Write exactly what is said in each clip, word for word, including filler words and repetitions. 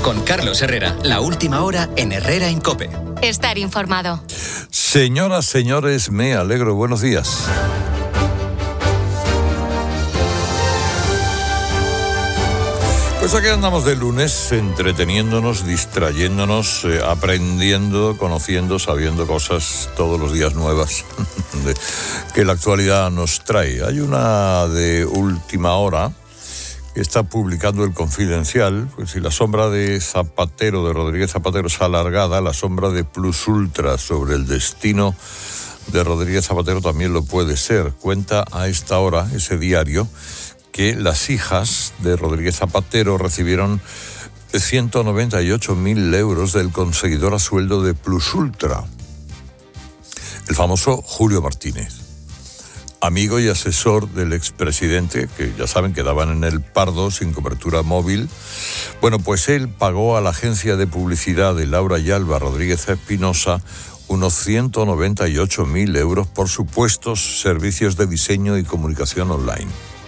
Con Carlos Herrera, la última hora en Herrera en COPE. Estar informado. Señoras, señores, me alegro. Buenos días. Pues aquí andamos de lunes, entreteniéndonos, distrayéndonos, eh, aprendiendo, conociendo, sabiendo cosas todos los días nuevas de, que la actualidad nos trae. Hay una de última hora que está publicando El Confidencial. Pues si la sombra de Zapatero, de Rodríguez Zapatero, es alargada, la sombra de Plus Ultra sobre el destino de Rodríguez Zapatero también lo puede ser. Cuenta a esta hora ese diario que las hijas de Rodríguez Zapatero recibieron ciento noventa y ocho mil euros del conseguidor a sueldo de Plus Ultra, el famoso Julio Martínez, amigo y asesor del expresidente, que ya saben quedaban en el Pardo sin cobertura móvil. Bueno, pues él pagó a la agencia de publicidad de Laura y Alba Rodríguez Espinosa unos ciento noventa y ocho mil euros por supuestos servicios de diseño y comunicación online.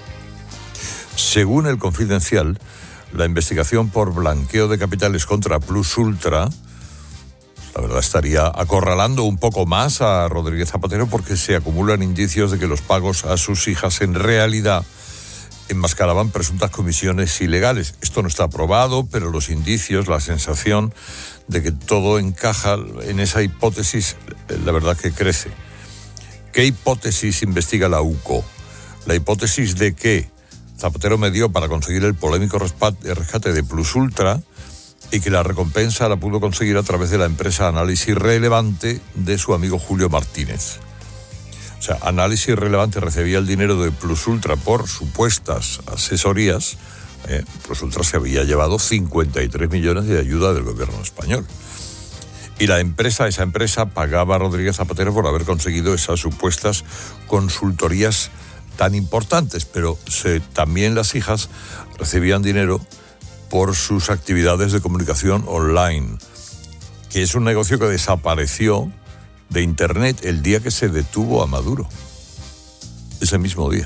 Según El Confidencial, la investigación por blanqueo de capitales contra Plus Ultra, la verdad, estaría acorralando un poco más a Rodríguez Zapatero, porque se acumulan indicios de que los pagos a sus hijas en realidad enmascaraban presuntas comisiones ilegales. Esto no está probado, pero los indicios, la sensación de que todo encaja en esa hipótesis, la verdad que crece. ¿Qué hipótesis investiga la U C O? La hipótesis de que Zapatero me dio para conseguir el polémico rescate de Plus Ultra y que la recompensa la pudo conseguir a través de la empresa Análisis Relevante de su amigo Julio Martínez. O sea, Análisis Relevante recibía el dinero de Plus Ultra por supuestas asesorías. Eh, Plus Ultra se había llevado cincuenta y tres millones de ayuda del gobierno español. Y la empresa, esa empresa, pagaba a Rodríguez Zapatero por haber conseguido esas supuestas consultorías tan importantes, pero se, también las hijas recibían dinero por sus actividades de comunicación online, que es un negocio que desapareció de Internet el día que se detuvo a Maduro, ese mismo día.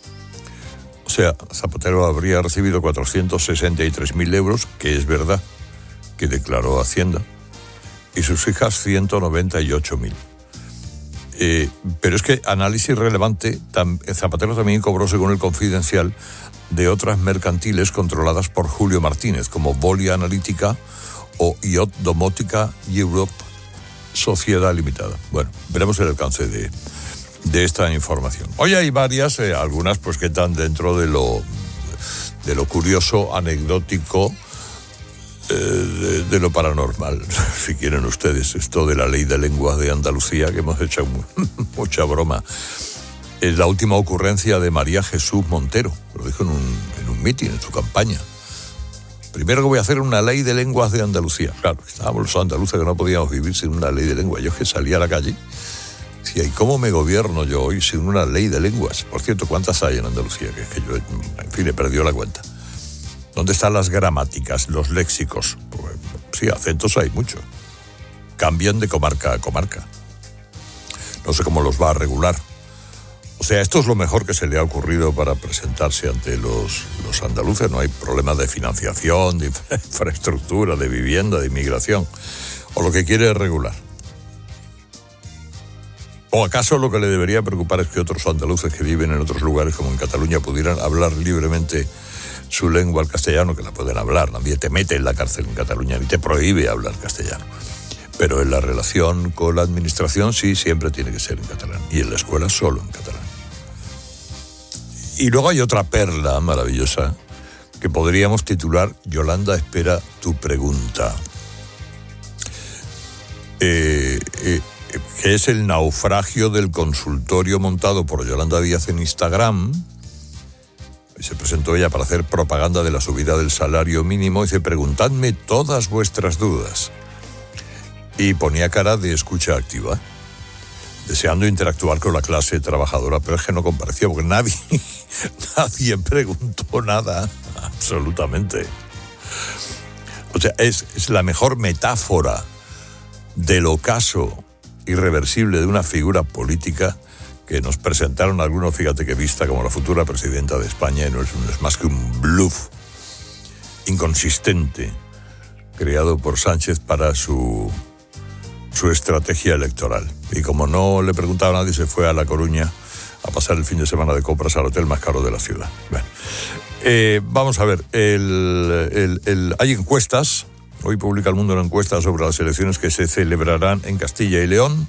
O sea, Zapatero habría recibido cuatrocientos sesenta y tres mil euros, que es verdad, que declaró Hacienda, y sus hijas ciento noventa y ocho mil. Eh, pero es que Análisis Relevante, tam, Zapatero también cobró, según El Confidencial, de otras mercantiles controladas por Julio Martínez, como Volia Analítica o Yacht Domótica Europe Sociedad Limitada. Bueno, veremos el alcance de, de esta información. Hoy hay varias, eh, algunas pues que están dentro de lo, de lo curioso, anecdótico, De, de lo paranormal, si quieren ustedes. Esto de la ley de lenguas de Andalucía, que hemos hecho mucha broma. Es la última ocurrencia de María Jesús Montero, lo dijo en un, en un mitin, en su campaña. Primero que voy a hacer una ley de lenguas de Andalucía. Claro, estábamos los andaluces que no podíamos vivir sin una ley de lenguas. Yo es que salía a la calle, decía, ¿y cómo me gobierno yo hoy sin una ley de lenguas? Por cierto, ¿cuántas hay en Andalucía? Que es que yo, en fin, he perdido la cuenta. ¿Dónde están las gramáticas, los léxicos? Pues, sí, acentos hay muchos. Cambian de comarca a comarca. No sé cómo los va a regular. O sea, esto es lo mejor que se le ha ocurrido para presentarse ante los, los andaluces. No hay problema de financiación, de infraestructura, de vivienda, de inmigración. O lo que quiere es regular. ¿O acaso lo que le debería preocupar es que otros andaluces que viven en otros lugares, como en Cataluña, pudieran hablar libremente su lengua, el castellano, que la pueden hablar? Nadie te mete en la cárcel en Cataluña ni te prohíbe hablar castellano, pero en la relación con la administración sí, siempre tiene que ser en catalán, y en la escuela solo en catalán. Y luego hay otra perla maravillosa que podríamos titular: Yolanda espera tu pregunta, eh, eh, que es el naufragio del consultorio montado por Yolanda Díaz en Instagram. Se presentó ella para hacer propaganda de la subida del salario mínimo. Dice, preguntadme todas vuestras dudas. Y ponía cara de escucha activa, deseando interactuar con la clase trabajadora, pero es que no compareció porque nadie, nadie preguntó nada, absolutamente. O sea, es, es la mejor metáfora del ocaso irreversible de una figura política que nos presentaron algunos, fíjate que vista como la futura presidenta de España, y no es, no es más que un bluff inconsistente, creado por Sánchez para su, su estrategia electoral. Y como no le preguntaba a nadie, se fue a La Coruña a pasar el fin de semana de compras al hotel más caro de la ciudad. Bueno, eh, vamos a ver, el, el, el, hay encuestas. Hoy publica El Mundo una encuesta sobre las elecciones que se celebrarán en Castilla y León.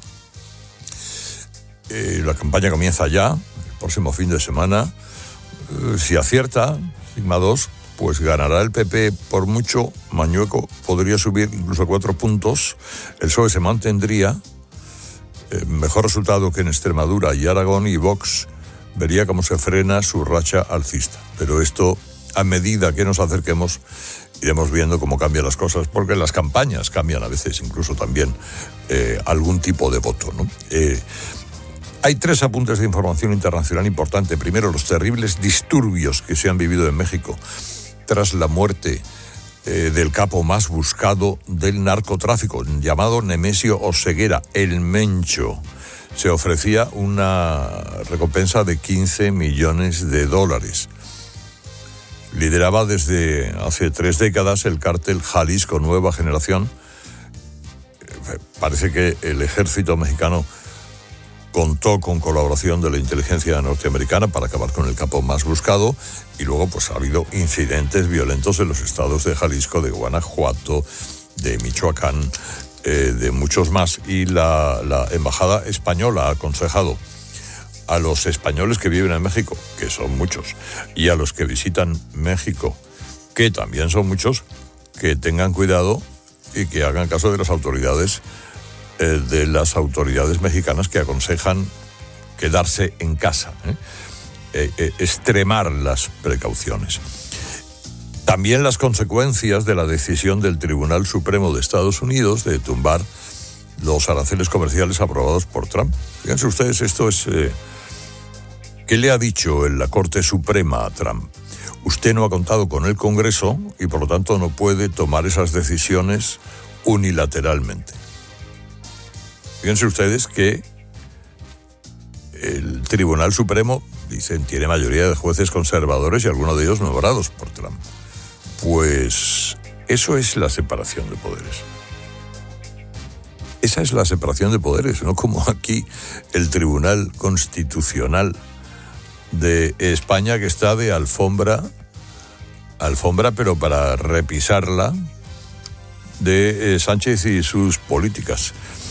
Eh, la campaña comienza ya, el próximo fin de semana. Eh, si acierta, Sigma dos, pues ganará el P P por mucho. Mañueco podría subir incluso a cuatro puntos. El P S O E se mantendría. Eh, mejor resultado que en Extremadura y Aragón, y Vox vería cómo se frena su racha alcista. Pero esto, a medida que nos acerquemos, iremos viendo cómo cambian las cosas, porque las campañas cambian a veces incluso también eh, algún tipo de voto, ¿no? Eh, hay tres apuntes de información internacional importante. Primero, los terribles disturbios que se han vivido en México tras la muerte eh, del capo más buscado del narcotráfico, llamado Nemesio Oseguera, el Mencho. Se ofrecía una recompensa de quince millones de dólares. Lideraba desde hace tres décadas el cártel Jalisco Nueva Generación. Parece que el ejército mexicano contó con colaboración de la inteligencia norteamericana para acabar con el capo más buscado, y luego pues ha habido incidentes violentos en los estados de Jalisco, de Guanajuato, de Michoacán, eh, de muchos más, y la, la embajada española ha aconsejado a los españoles que viven en México, que son muchos, y a los que visitan México, que también son muchos, que tengan cuidado y que hagan caso de las autoridades, eh, de las autoridades mexicanas que aconsejan quedarse en casa, ¿eh? Eh, eh, extremar las precauciones. También las consecuencias de la decisión del Tribunal Supremo de Estados Unidos de tumbar los aranceles comerciales aprobados por Trump. Fíjense ustedes, esto es... Eh, ¿Qué le ha dicho en la Corte Suprema a Trump? Usted no ha contado con el Congreso y por lo tanto no puede tomar esas decisiones unilateralmente. Fíjense ustedes que el Tribunal Supremo, dicen, tiene mayoría de jueces conservadores y algunos de ellos nombrados por Trump. Pues eso es la separación de poderes. Esa es la separación de poderes, no como aquí el Tribunal Constitucional de España, que está de alfombra, alfombra, pero para repisarla, de eh, Sánchez y sus políticas.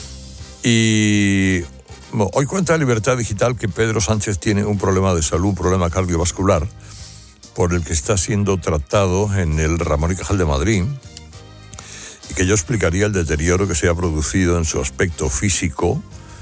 Y bueno, hoy cuenta Libertad Digital que Pedro Sánchez tiene un problema de salud, un problema cardiovascular, por el que está siendo tratado en el Ramón y Cajal de Madrid, y que yo explicaría el deterioro que se ha producido en su aspecto físico.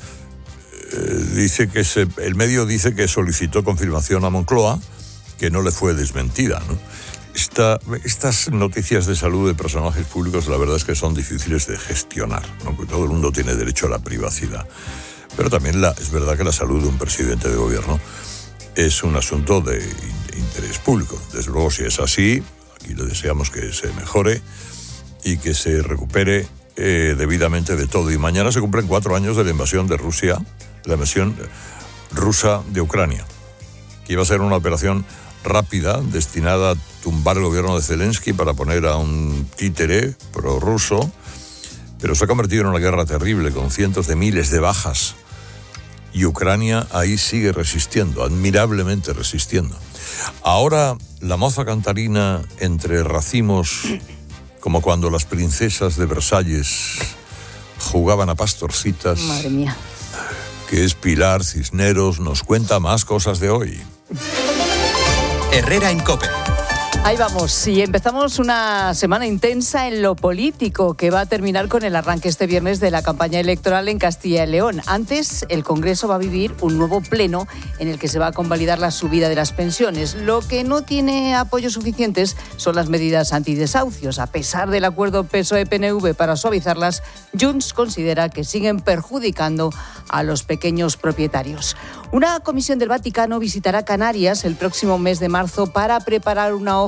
Dice que se, el medio dice que solicitó confirmación a Moncloa, que no le fue desmentida, ¿no? Esta, estas noticias de salud de personajes públicos, la verdad es que son difíciles de gestionar, ¿no? Porque todo el mundo tiene derecho a la privacidad. Pero también la, es verdad que la salud de un presidente de gobierno es un asunto de, de interés público. Desde luego, si es así, aquí le deseamos que se mejore y que se recupere eh, debidamente de todo. Y mañana se cumplen cuatro años de la invasión de Rusia, la invasión rusa de Ucrania, que iba a ser una operación rápida destinada a tumbar el gobierno de Zelensky para poner a un títere prorruso, pero se ha convertido en una guerra terrible con cientos de miles de bajas, y Ucrania ahí sigue resistiendo, admirablemente resistiendo. Ahora la moza cantarina entre racimos, como cuando las princesas de Versalles jugaban a pastorcitas. Madre mía. Que es Pilar Cisneros, nos cuenta más cosas de hoy. Herrera en COPE. Ahí vamos, y empezamos una semana intensa en lo político, que va a terminar con el arranque este viernes de la campaña electoral en Castilla y León. Antes, el Congreso va a vivir un nuevo pleno en el que se va a convalidar la subida de las pensiones. Lo que no tiene apoyos suficientes son las medidas antidesahucios. A pesar del acuerdo P S O E-P N V para suavizarlas, Junts considera que siguen perjudicando a los pequeños propietarios. Una comisión del Vaticano visitará Canarias el próximo mes de marzo para preparar una hoja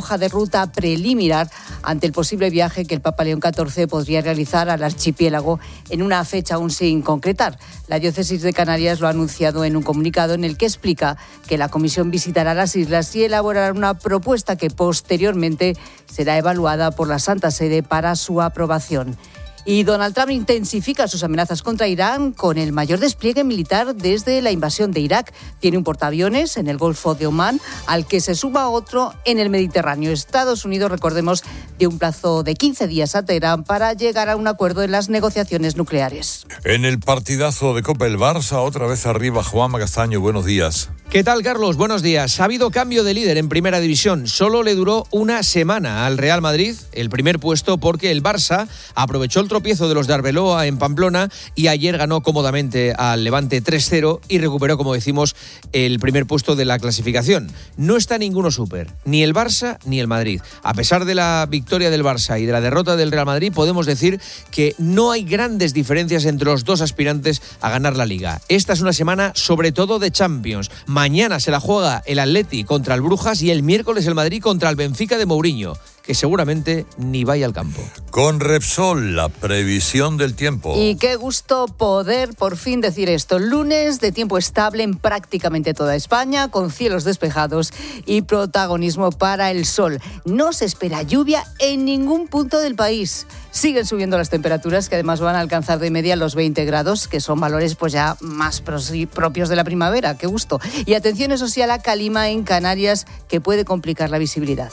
hoja de ruta preliminar ante el posible viaje que el Papa León catorce podría realizar al archipiélago en una fecha aún sin concretar. La diócesis de Canarias lo ha anunciado en un comunicado en el que explica que la comisión visitará las islas y elaborará una propuesta que posteriormente será evaluada por la Santa Sede para su aprobación. Y Donald Trump intensifica sus amenazas contra Irán con el mayor despliegue militar desde la invasión de Irak. Tiene un portaaviones en el Golfo de Omán, al que se suma otro en el Mediterráneo. Estados Unidos, recordemos, dio un plazo de quince días a Teherán para llegar a un acuerdo en las negociaciones nucleares. En el partidazo de Copa, el Barça, otra vez arriba. Juanma Castaño, buenos días. ¿Qué tal, Carlos? Buenos días. Ha habido cambio de líder en Primera División. Solo le duró una semana al Real Madrid el primer puesto, porque el Barça aprovechó el tropiezo de los de Arbeloa en Pamplona y ayer ganó cómodamente al Levante tres cero y recuperó, como decimos, el primer puesto de la clasificación. No está ninguno súper, ni el Barça ni el Madrid. A pesar de la victoria del Barça y de la derrota del Real Madrid, podemos decir que no hay grandes diferencias entre los dos aspirantes a ganar la Liga. Esta es una semana sobre todo de Champions. Mañana se la juega el Atleti contra el Brujas y el miércoles el Madrid contra el Benfica de Mourinho, que seguramente ni vaya al campo. Con Repsol, la previsión del tiempo. Y qué gusto poder por fin decir esto. Lunes de tiempo estable en prácticamente toda España, con cielos despejados y protagonismo para el sol. No se espera lluvia en ningún punto del país. Siguen subiendo las temperaturas, que además van a alcanzar de media los veinte grados, que son valores pues ya más propios de la primavera. Qué gusto. Y atención, eso sí, a la calima en Canarias, que puede complicar la visibilidad.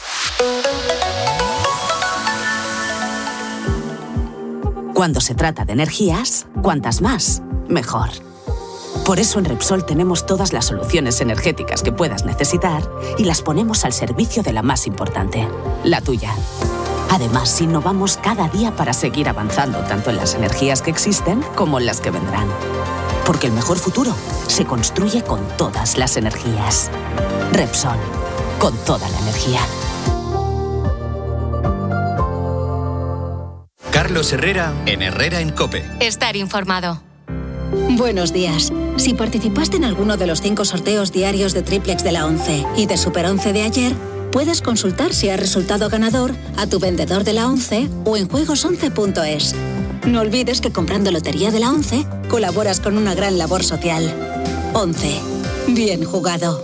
Cuando se trata de energías, cuantas más, mejor. Por eso en Repsol tenemos todas las soluciones energéticas que puedas necesitar y las ponemos al servicio de la más importante, la tuya. Además, innovamos cada día para seguir avanzando tanto en las energías que existen como en las que vendrán. Porque el mejor futuro se construye con todas las energías. Repsol, con toda la energía. Carlos Herrera en Herrera en COPE. Estar informado. Buenos días. Si participaste en alguno de los cinco sorteos diarios de Triplex de la once y de Super once de ayer, puedes consultar si has resultado ganador a tu vendedor de la once o en juegos once punto es. No olvides que comprando Lotería de la once colaboras con una gran labor social. once. Bien jugado.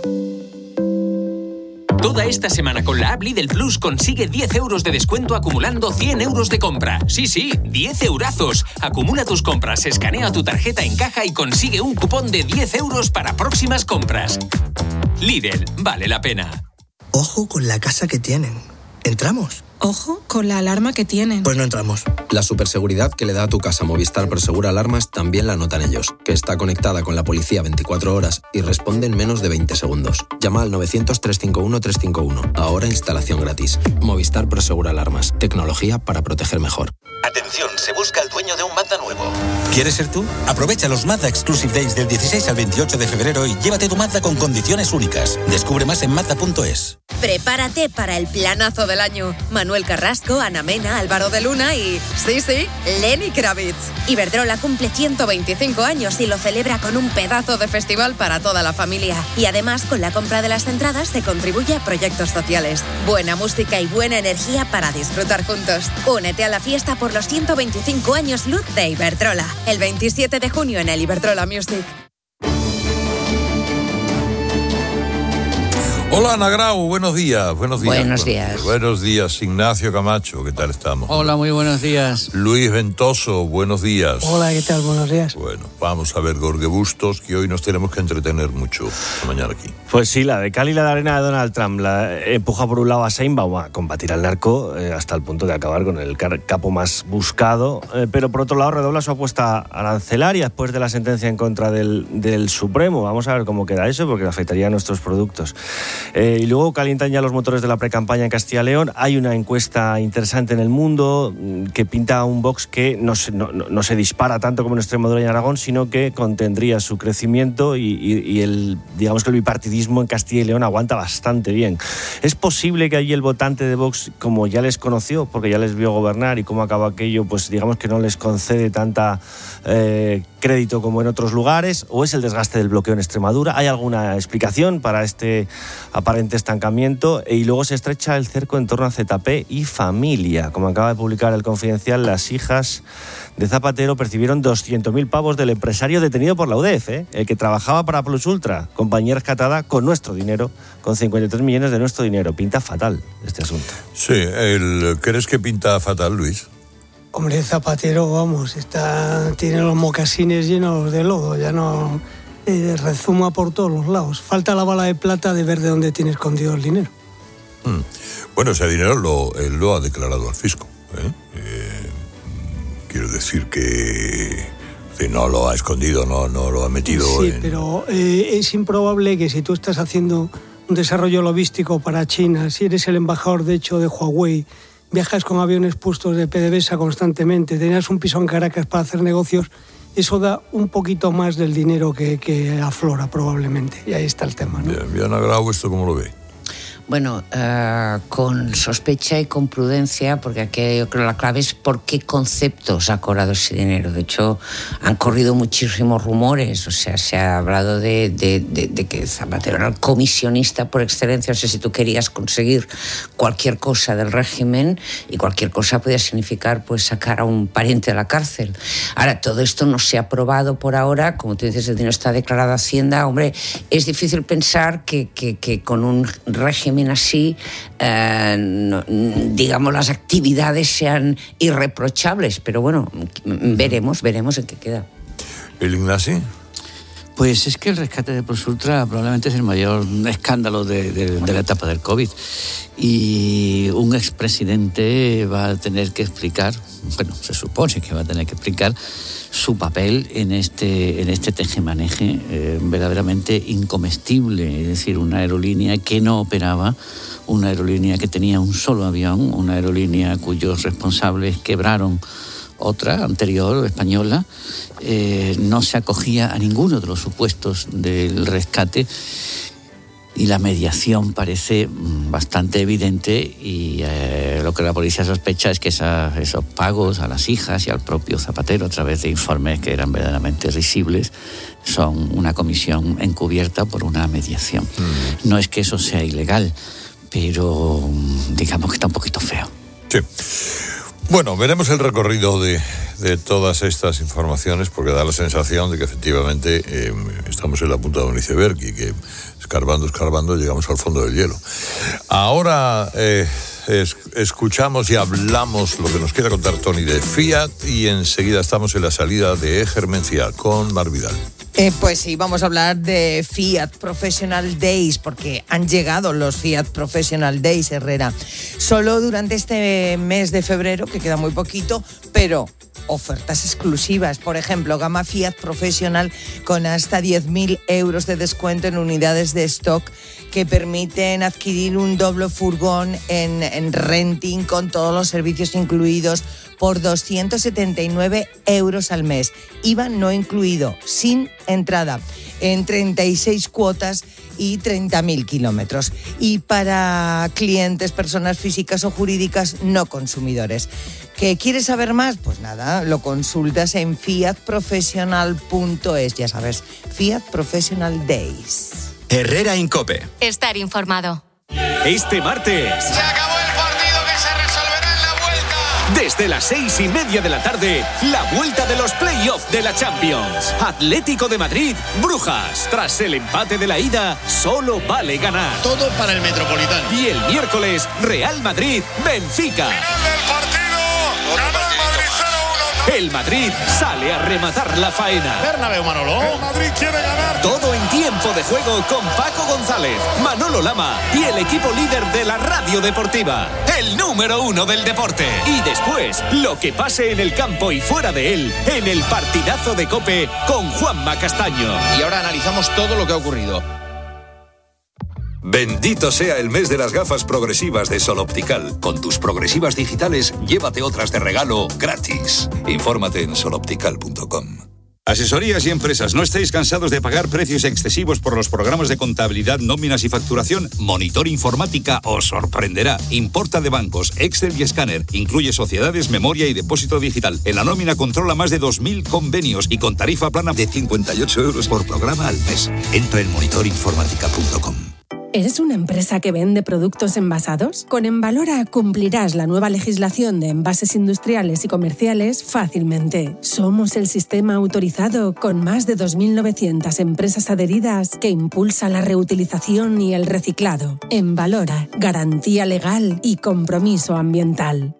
Toda esta semana con la app Lidl Plus consigue diez euros de descuento acumulando cien euros de compra. Sí, sí, diez eurazos. Acumula tus compras, escanea tu tarjeta en caja y consigue un cupón de diez euros para próximas compras. Lidl, vale la pena. Ojo con la casa que tienen. ¿Entramos? Ojo con la alarma que tienen. Pues no entramos. La superseguridad que le da a tu casa Movistar Prosegura Alarmas también la notan ellos, que está conectada con la policía veinticuatro horas y responde en menos de veinte segundos. Llama al novecientos, trescientos cincuenta y uno, trescientos cincuenta y uno. Ahora instalación gratis. Movistar Prosegura Alarmas. Tecnología para proteger mejor. Atención, se busca el dueño de un Mazda nuevo. ¿Quieres ser tú? Aprovecha los Mazda Exclusive Days del dieciséis al veintiocho de febrero y llévate tu Mazda con condiciones únicas. Descubre más en mazda punto es. Prepárate para el planazo del año. Manuel Carrasco, Ana Mena, Álvaro de Luna y, sí, sí, Lenny Kravitz. Iberdrola cumple ciento veinticinco años y lo celebra con un pedazo de festival para toda la familia. Y además, con la compra de las entradas se contribuye a proyectos sociales. Buena música y buena energía para disfrutar juntos. Únete a la fiesta por los ciento veinticinco años luz de Iberdrola. El veintisiete de junio en el Iberdrola Music. Hola, Ana Grau, buenos días. Buenos días. Buenos días. Buenos días, Ignacio Camacho, ¿qué tal estamos? Hola, muy buenos días. Luis Ventoso, buenos días. Hola, ¿qué tal? Buenos días. Bueno, vamos a ver Gorge Bustos, que hoy nos tenemos que entretener mucho esta mañana aquí. Pues sí, la de Cali y la de arena de Donald Trump la empuja por un lado a Sheinbaum a combatir al narco eh, hasta el punto de acabar con el capo más buscado, eh, pero por otro lado redobla su apuesta arancelaria después de la sentencia en contra del, del Supremo. Vamos a ver cómo queda eso, porque afectaría a nuestros productos. Eh, y luego calientan ya los motores de la precampaña en Castilla y León. Hay una encuesta interesante en El Mundo que pinta un Vox que no se, no, no se dispara tanto como en Extremadura y en Aragón, sino que contendría su crecimiento y, y, y el, digamos que el bipartidismo en Castilla y León aguanta bastante bien. Es posible que allí el votante de Vox, como ya les conoció, porque ya les vio gobernar y cómo acaba aquello, pues digamos que no les concede tanta eh, crédito como en otros lugares, o es el desgaste del bloqueo en Extremadura. ¿Hay alguna explicación para este aparente estancamiento? Y luego se estrecha el cerco en torno a Z P y familia. Como acaba de publicar El Confidencial, las hijas de Zapatero percibieron doscientos mil pavos del empresario detenido por la U D E F, ¿eh? el que trabajaba para Plus Ultra, compañía rescatada con nuestro dinero, con cincuenta y tres millones de nuestro dinero. Pinta fatal este asunto. Sí, el, ¿crees que pinta fatal, Luis? Hombre, Zapatero, vamos, está, tiene los mocasines llenos de lodo, ya no eh, rezuma por todos los lados. Falta la bala de plata de ver de dónde tiene escondido el dinero. Mm. Bueno, ese dinero lo, él lo ha declarado al fisco, ¿eh? Eh, quiero decir que, que no lo ha escondido, no, no lo ha metido sí, en... Sí, pero eh, es improbable que si tú estás haciendo un desarrollo logístico para China, si eres el embajador, de hecho, de Huawei, viajas con aviones puestos de PDVSA constantemente, tenías un piso en Caracas para hacer negocios, eso da un poquito más del dinero que, que aflora probablemente. Y ahí está el tema, ¿no? Bien, bien agrado, ¿esto cómo lo ve? Bueno, uh, con sospecha y con prudencia, porque aquí yo creo la clave es por qué conceptos ha cobrado ese dinero. De hecho, han corrido muchísimos rumores, o sea, se ha hablado de, de, de, de que Zapatero era el comisionista por excelencia. O sea, si tú querías conseguir cualquier cosa del régimen, y cualquier cosa podía significar pues sacar a un pariente de la cárcel. Ahora, todo esto no se ha probado por ahora, como tú dices, el dinero está declarado a Hacienda. Hombre, es difícil pensar que, que, que con un régimen así, eh, no, digamos, las actividades sean irreprochables, pero bueno, veremos, veremos en qué queda. ¿El Ignasi? Pues es que el rescate de Plus Ultra probablemente es el mayor escándalo de, de, de la etapa del COVID, y un expresidente va a tener que explicar, bueno, se supone que va a tener que explicar su papel en este, en este tejemaneje eh, verdaderamente incomestible, es decir, una aerolínea que no operaba, una aerolínea que tenía un solo avión, una aerolínea cuyos responsables quebraron otra anterior, española, eh, no se acogía a ninguno de los supuestos del rescate, y la mediación parece bastante evidente, y eh, lo que la policía sospecha es que esa, esos pagos a las hijas y al propio Zapatero, a través de informes que eran verdaderamente risibles, son una comisión encubierta por una mediación. Mm. No es que eso sea ilegal, pero digamos que está un poquito feo. Sí. Bueno, veremos el recorrido de, de todas estas informaciones, porque da la sensación de que efectivamente eh, estamos en la punta de un iceberg y que escarbando, escarbando llegamos al fondo del hielo. Ahora eh, es, escuchamos y hablamos lo que nos quiera contar Tony de Fiat, y enseguida estamos en la salida de Ejermencia con Mar Vidal. Eh, pues sí, vamos a hablar de Fiat Professional Days, porque han llegado los Fiat Professional Days, Herrera. Solo durante este mes de febrero, que queda muy poquito, pero ofertas exclusivas. Por ejemplo, gama Fiat Professional con hasta diez mil euros de descuento en unidades de stock que permiten adquirir un doble furgón en, en renting con todos los servicios incluidos por doscientos setenta y nueve euros al mes. I V A no incluido, sin entrada, en treinta y seis cuotas y treinta mil kilómetros. Y para clientes, personas físicas o jurídicas no consumidores. ¿Qué quieres saber más? Pues nada, lo consultas en fiat professional punto es. Ya sabes, Fiat Professional Days. Herrera en COPE. Estar informado. Este martes. Se acabó el partido que se resolverá en la vuelta. Desde las seis y media de la tarde, la vuelta de los playoffs de la Champions. Atlético de Madrid, Brujas. Tras el empate de la ida, solo vale ganar. Todo para el Metropolitano. Y el miércoles, Real Madrid, Benfica. Final del partido. Ganó el Madrid cero uno. El Madrid sale a rematar la faena. Bernabéu, Manolo. El Madrid quiere ganar. Todo en tiempo de juego con Paco González, Manolo Lama y el equipo líder de la radio deportiva, el número uno del deporte. Y después, lo que pase en el campo y fuera de él, en el partidazo de COPE con Juanma Castaño. Y ahora analizamos todo lo que ha ocurrido. Bendito sea el mes de las gafas progresivas de Sol Optical. Con tus progresivas digitales, llévate otras de regalo gratis. Infórmate en sol optical punto com. Asesorías y empresas, ¿no estáis cansados de pagar precios excesivos por los programas de contabilidad, nóminas y facturación? Monitor Informática os sorprenderá. Importa de bancos, Excel y escáner. Incluye sociedades, memoria y depósito digital. En la nómina controla más de dos mil convenios y con tarifa plana de cincuenta y ocho euros por programa al mes. Entra en monitor informática punto com. ¿Eres una empresa que vende productos envasados? Con Envalora cumplirás la nueva legislación de envases industriales y comerciales fácilmente. Somos el sistema autorizado con más de dos mil novecientas empresas adheridas que impulsa la reutilización y el reciclado. Envalora, garantía legal y compromiso ambiental.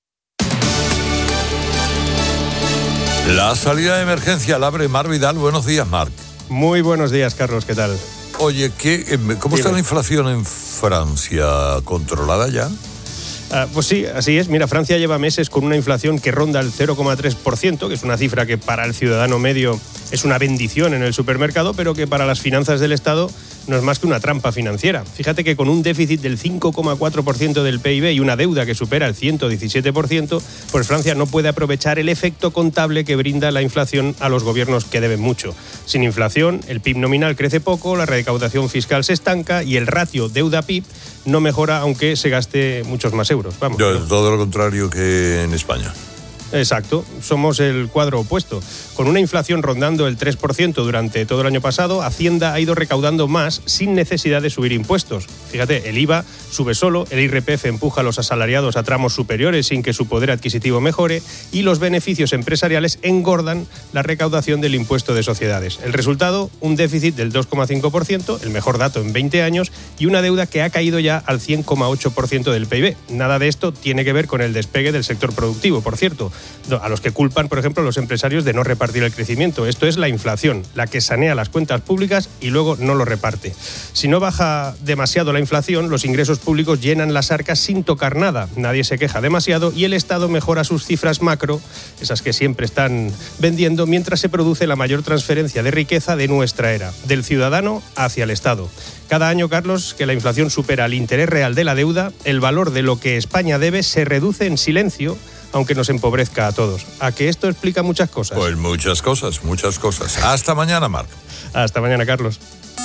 La salida de emergencia la abre Marc Vidal. Buenos días, Marc. Muy buenos días, Carlos. ¿Qué tal? Oye, ¿qué, ¿cómo está la inflación en Francia? ¿Controlada ya? Uh, pues sí, así es. Mira, Francia lleva meses con una inflación que ronda el cero coma tres por ciento, que es una cifra que para el ciudadano medio es una bendición en el supermercado, pero que para las finanzas del Estado no es más que una trampa financiera. Fíjate que con un déficit del cinco coma cuatro por ciento del P I B y una deuda que supera el ciento diecisiete por ciento, pues Francia no puede aprovechar el efecto contable que brinda la inflación a los gobiernos que deben mucho. Sin inflación, el P I B nominal crece poco, la recaudación fiscal se estanca y el ratio deuda-P I B no mejora aunque se gaste muchos más euros. Vamos, Yo, ¿no? Todo lo contrario que en España. Exacto, somos el cuadro opuesto. Con una inflación rondando el tres por ciento durante todo el año pasado, Hacienda ha ido recaudando más sin necesidad de subir impuestos. Fíjate, el I V A sube solo, el I R P F empuja a los asalariados a tramos superiores sin que su poder adquisitivo mejore y los beneficios empresariales engordan la recaudación del impuesto de sociedades. El resultado, un déficit del dos coma cinco por ciento, el mejor dato en veinte años, y una deuda que ha caído ya al cien coma ocho por ciento del P I B. Nada de esto tiene que ver con el despegue del sector productivo, por cierto, a los que culpan, por ejemplo, los empresarios de no repartir el crecimiento. Esto es la inflación, la que sanea las cuentas públicas y luego no lo reparte. Si no baja demasiado la inflación, los ingresos públicos llenan las arcas sin tocar nada. Nadie se queja demasiado y el Estado mejora sus cifras macro, esas que siempre están vendiendo, mientras se produce la mayor transferencia de riqueza de nuestra era, del ciudadano hacia el Estado. Cada año, Carlos, que la inflación supera el interés real de la deuda, el valor de lo que España debe se reduce en silencio, aunque nos empobrezca a todos. ¿A que esto explica muchas cosas? Pues muchas cosas, muchas cosas. Hasta mañana, Marc. Hasta mañana, Carlos.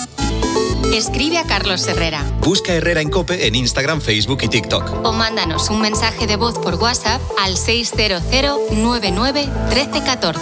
Escribe a Carlos Herrera. Busca Herrera en COPE en Instagram, Facebook y TikTok. O mándanos un mensaje de voz por WhatsApp al seis cero cero nueve nueve uno tres uno cuatro.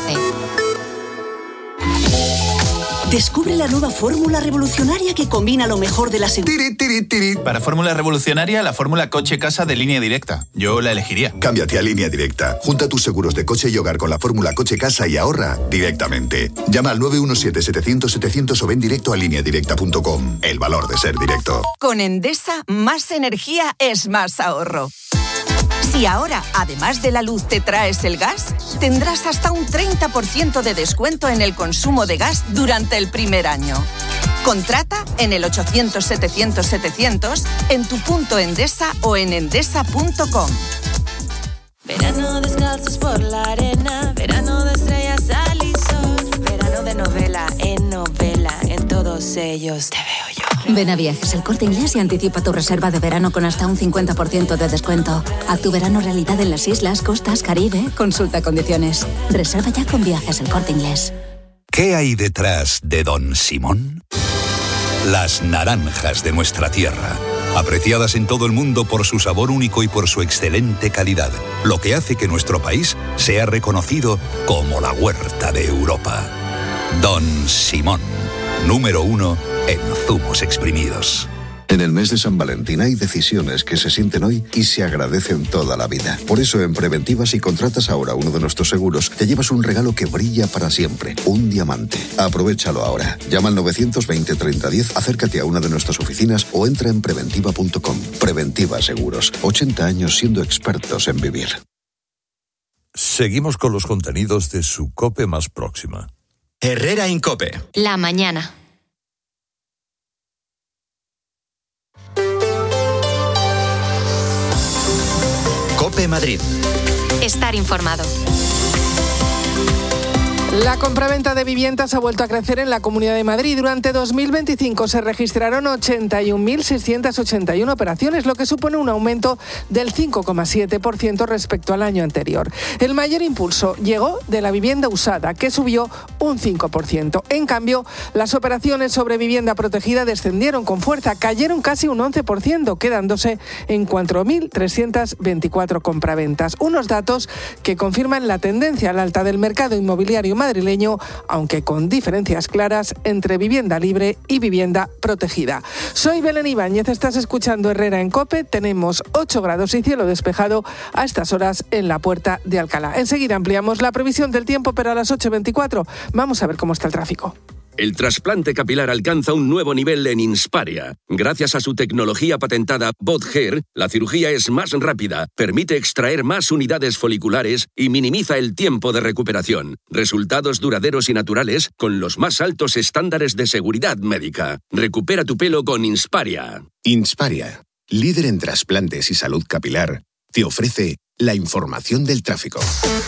Descubre la nueva fórmula revolucionaria que combina lo mejor de la seguridad. Para fórmula revolucionaria, la fórmula coche-casa de Línea Directa. Yo la elegiría. Cámbiate a Línea Directa. Junta tus seguros de coche y hogar con la fórmula coche-casa y ahorra directamente. Llama al nueve uno siete setecientos setecientos o ven directo a línea directa punto com. El valor de ser directo. Con Endesa, más energía es más ahorro. Si ahora, además de la luz, te traes el gas, tendrás hasta un treinta por ciento de descuento en el consumo de gas durante el primer año. Contrata en el ochocientos setecientos setecientos, en tu punto Endesa o en endesa punto com. Verano descalzos por la arena, verano de estrellas, sal y sol, verano de novela en novela, en todos ellos te veo yo. Ven a Viajes El Corte Inglés y anticipa tu reserva de verano con hasta un cincuenta por ciento de descuento. Haz tu verano realidad en las islas, costas, Caribe. Consulta condiciones. Reserva ya con Viajes El Corte Inglés. ¿Qué hay detrás de Don Simón? Las naranjas de nuestra tierra, apreciadas en todo el mundo por su sabor único y por su excelente calidad, lo que hace que nuestro país sea reconocido como la huerta de Europa. Don Simón, número uno en zumos exprimidos. En el mes de San Valentín hay decisiones que se sienten hoy y se agradecen toda la vida. Por eso en Preventiva, si contratas ahora uno de nuestros seguros, te llevas un regalo que brilla para siempre, un diamante. Aprovéchalo ahora. Llama al novecientos veinte treinta diez, acércate a una de nuestras oficinas o entra en preventiva punto com. Preventiva Seguros, ochenta años siendo expertos en vivir. Seguimos con los contenidos de su COPE más próxima. Herrera en COPE. La mañana. COPE Madrid. Estar informado. La compraventa de viviendas ha vuelto a crecer en la Comunidad de Madrid. Durante dos mil veinticinco se registraron ochenta y un mil seiscientas ochenta y uno operaciones, lo que supone un aumento del cinco coma siete por ciento respecto al año anterior. El mayor impulso llegó de la vivienda usada, que subió un cinco por ciento. En cambio, las operaciones sobre vivienda protegida descendieron con fuerza, cayeron casi un once por ciento, quedándose en cuatro mil trescientas veinticuatro compraventas. Unos datos que confirman la tendencia al alta del mercado inmobiliario madrileño, aunque con diferencias claras entre vivienda libre y vivienda protegida. Soy Belén Ibáñez, estás escuchando Herrera en COPE. Tenemos ocho grados y cielo despejado a estas horas en la Puerta de Alcalá. Enseguida ampliamos la previsión del tiempo, pero a las ocho y veinticuatro vamos a ver cómo está el tráfico. El trasplante capilar alcanza un nuevo nivel en Insparia. Gracias a su tecnología patentada BotHair, la cirugía es más rápida, permite extraer más unidades foliculares y minimiza el tiempo de recuperación. Resultados duraderos y naturales con los más altos estándares de seguridad médica. Recupera tu pelo con Insparia. Insparia, líder en trasplantes y salud capilar, te ofrece la información del tráfico.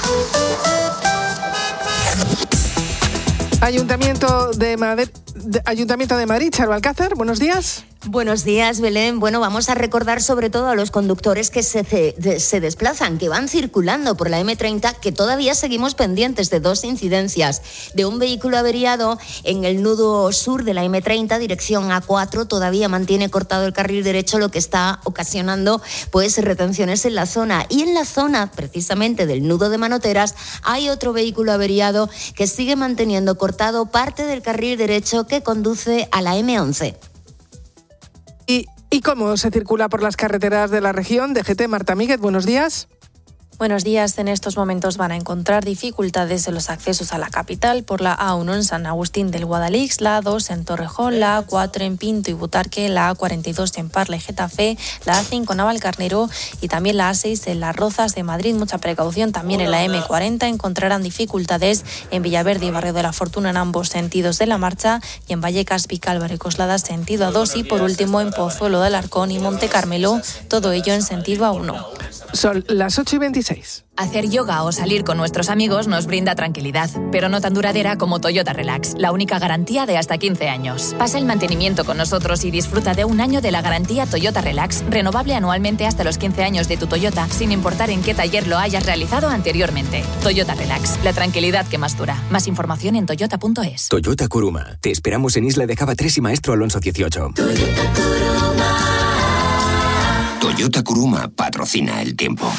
Ayuntamiento de Madrid, Ayuntamiento de Madrid, Charo Alcázar, buenos días. Buenos días, Belén. Bueno, vamos a recordar sobre todo a los conductores que se, de, se desplazan, que van circulando por la eme treinta, que todavía seguimos pendientes de dos incidencias. De un vehículo averiado en el nudo sur de la eme treinta, dirección A cuatro, todavía mantiene cortado el carril derecho, lo que está ocasionando pues retenciones en la zona. Y en la zona, precisamente del nudo de Manoteras, hay otro vehículo averiado que sigue manteniendo cortado parte del carril derecho que conduce a la eme once. ¿Y, ¿Y cómo se circula por las carreteras de la región? D G T, Marta Míguez, buenos días. Buenos días. En estos momentos van a encontrar dificultades en los accesos a la capital por la A uno en San Agustín del Guadalix, la A dos en Torrejón, la A cuatro en Pinto y Butarque, la A cuarenta y dos en Parla y Getafe, la A cinco en Navalcarnero y también la A seis en Las Rozas de Madrid. Mucha precaución también en la eme cuarenta. Encontrarán dificultades en Villaverde y Barrio de la Fortuna en ambos sentidos de la marcha y en Vallecas, Vicálvaro y Coslada sentido A dos y por último en Pozuelo del Arcón y Monte Carmelo, todo ello en sentido A uno. Son las ocho y veintiséis. Hacer yoga o salir con nuestros amigos nos brinda tranquilidad, pero no tan duradera como Toyota Relax, la única garantía de hasta quince años. Pasa el mantenimiento con nosotros y disfruta de un año de la garantía Toyota Relax, renovable anualmente hasta los quince años de tu Toyota, sin importar en qué taller lo hayas realizado anteriormente. Toyota Relax, la tranquilidad que más dura. Más información en toyota punto es. Toyota Kuruma. Te esperamos en Isla de Cava tres y Maestro Alonso dieciocho. Toyota Kuruma. Toyota Kuruma patrocina el tiempo.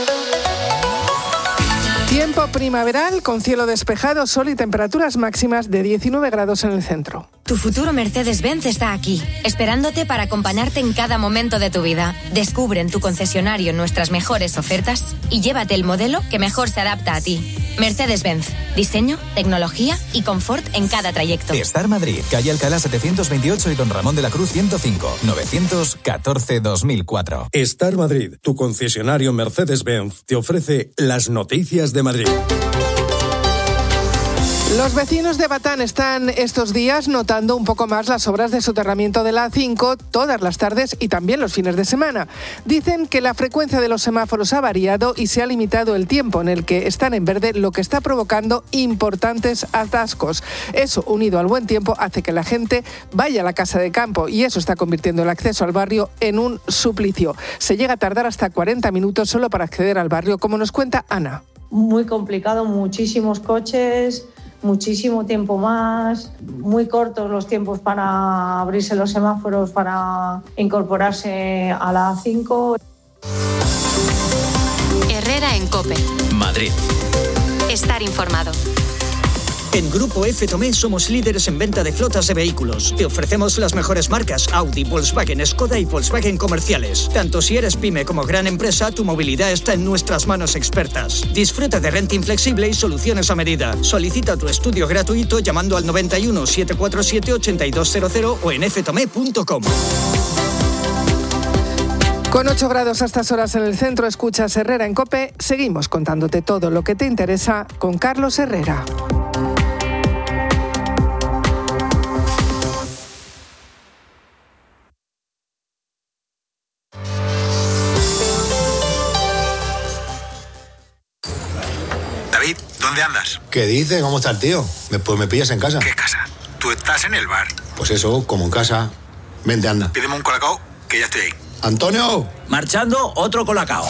Tiempo primaveral con cielo despejado, sol y temperaturas máximas de diecinueve grados en el centro. Tu futuro Mercedes-Benz está aquí, esperándote para acompañarte en cada momento de tu vida. Descubre en tu concesionario nuestras mejores ofertas y llévate el modelo que mejor se adapta a ti. Mercedes-Benz, diseño, tecnología y confort en cada trayecto. Star Madrid, calle Alcalá setecientos veintiocho y Don Ramón de la Cruz ciento cinco, novecientos catorce dos mil cuatro. Star Madrid, tu concesionario Mercedes-Benz, te ofrece las noticias de Madrid. Los vecinos de Batán están estos días notando un poco más las obras de soterramiento de la A cinco todas las tardes y también los fines de semana. Dicen que la frecuencia de los semáforos ha variado y se ha limitado el tiempo en el que están en verde, lo que está provocando importantes atascos. Eso, unido al buen tiempo, hace que la gente vaya a la casa de campo y eso está convirtiendo el acceso al barrio en un suplicio. Se llega a tardar hasta cuarenta minutos solo para acceder al barrio, como nos cuenta Ana. Muy complicado, muchísimos coches, muchísimo tiempo más, muy cortos los tiempos para abrirse los semáforos, para incorporarse a la A cinco. Herrera en COPE. Madrid. Estar informado. En Grupo F. Tomé somos líderes en venta de flotas de vehículos. Te ofrecemos las mejores marcas Audi, Volkswagen, Skoda y Volkswagen comerciales. Tanto si eres pyme como gran empresa, tu movilidad está en nuestras manos expertas. Disfruta de renting flexible y soluciones a medida. Solicita tu estudio gratuito llamando al noventa y uno, setecientos cuarenta y siete, ochenta y dos cero cero o en f tomé punto com. Con ocho grados a estas horas en el centro, escuchas Herrera en COPE. Seguimos contándote todo lo que te interesa con Carlos Herrera. David, ¿dónde andas? ¿Qué dices? ¿Cómo está el tío? Pues me pillas en casa. ¿Qué casa? Tú estás en el bar. Pues eso, como en casa. Vente, anda. Pídeme un colacao, que ya estoy ahí. ¡Antonio! Marchando, otro colacao.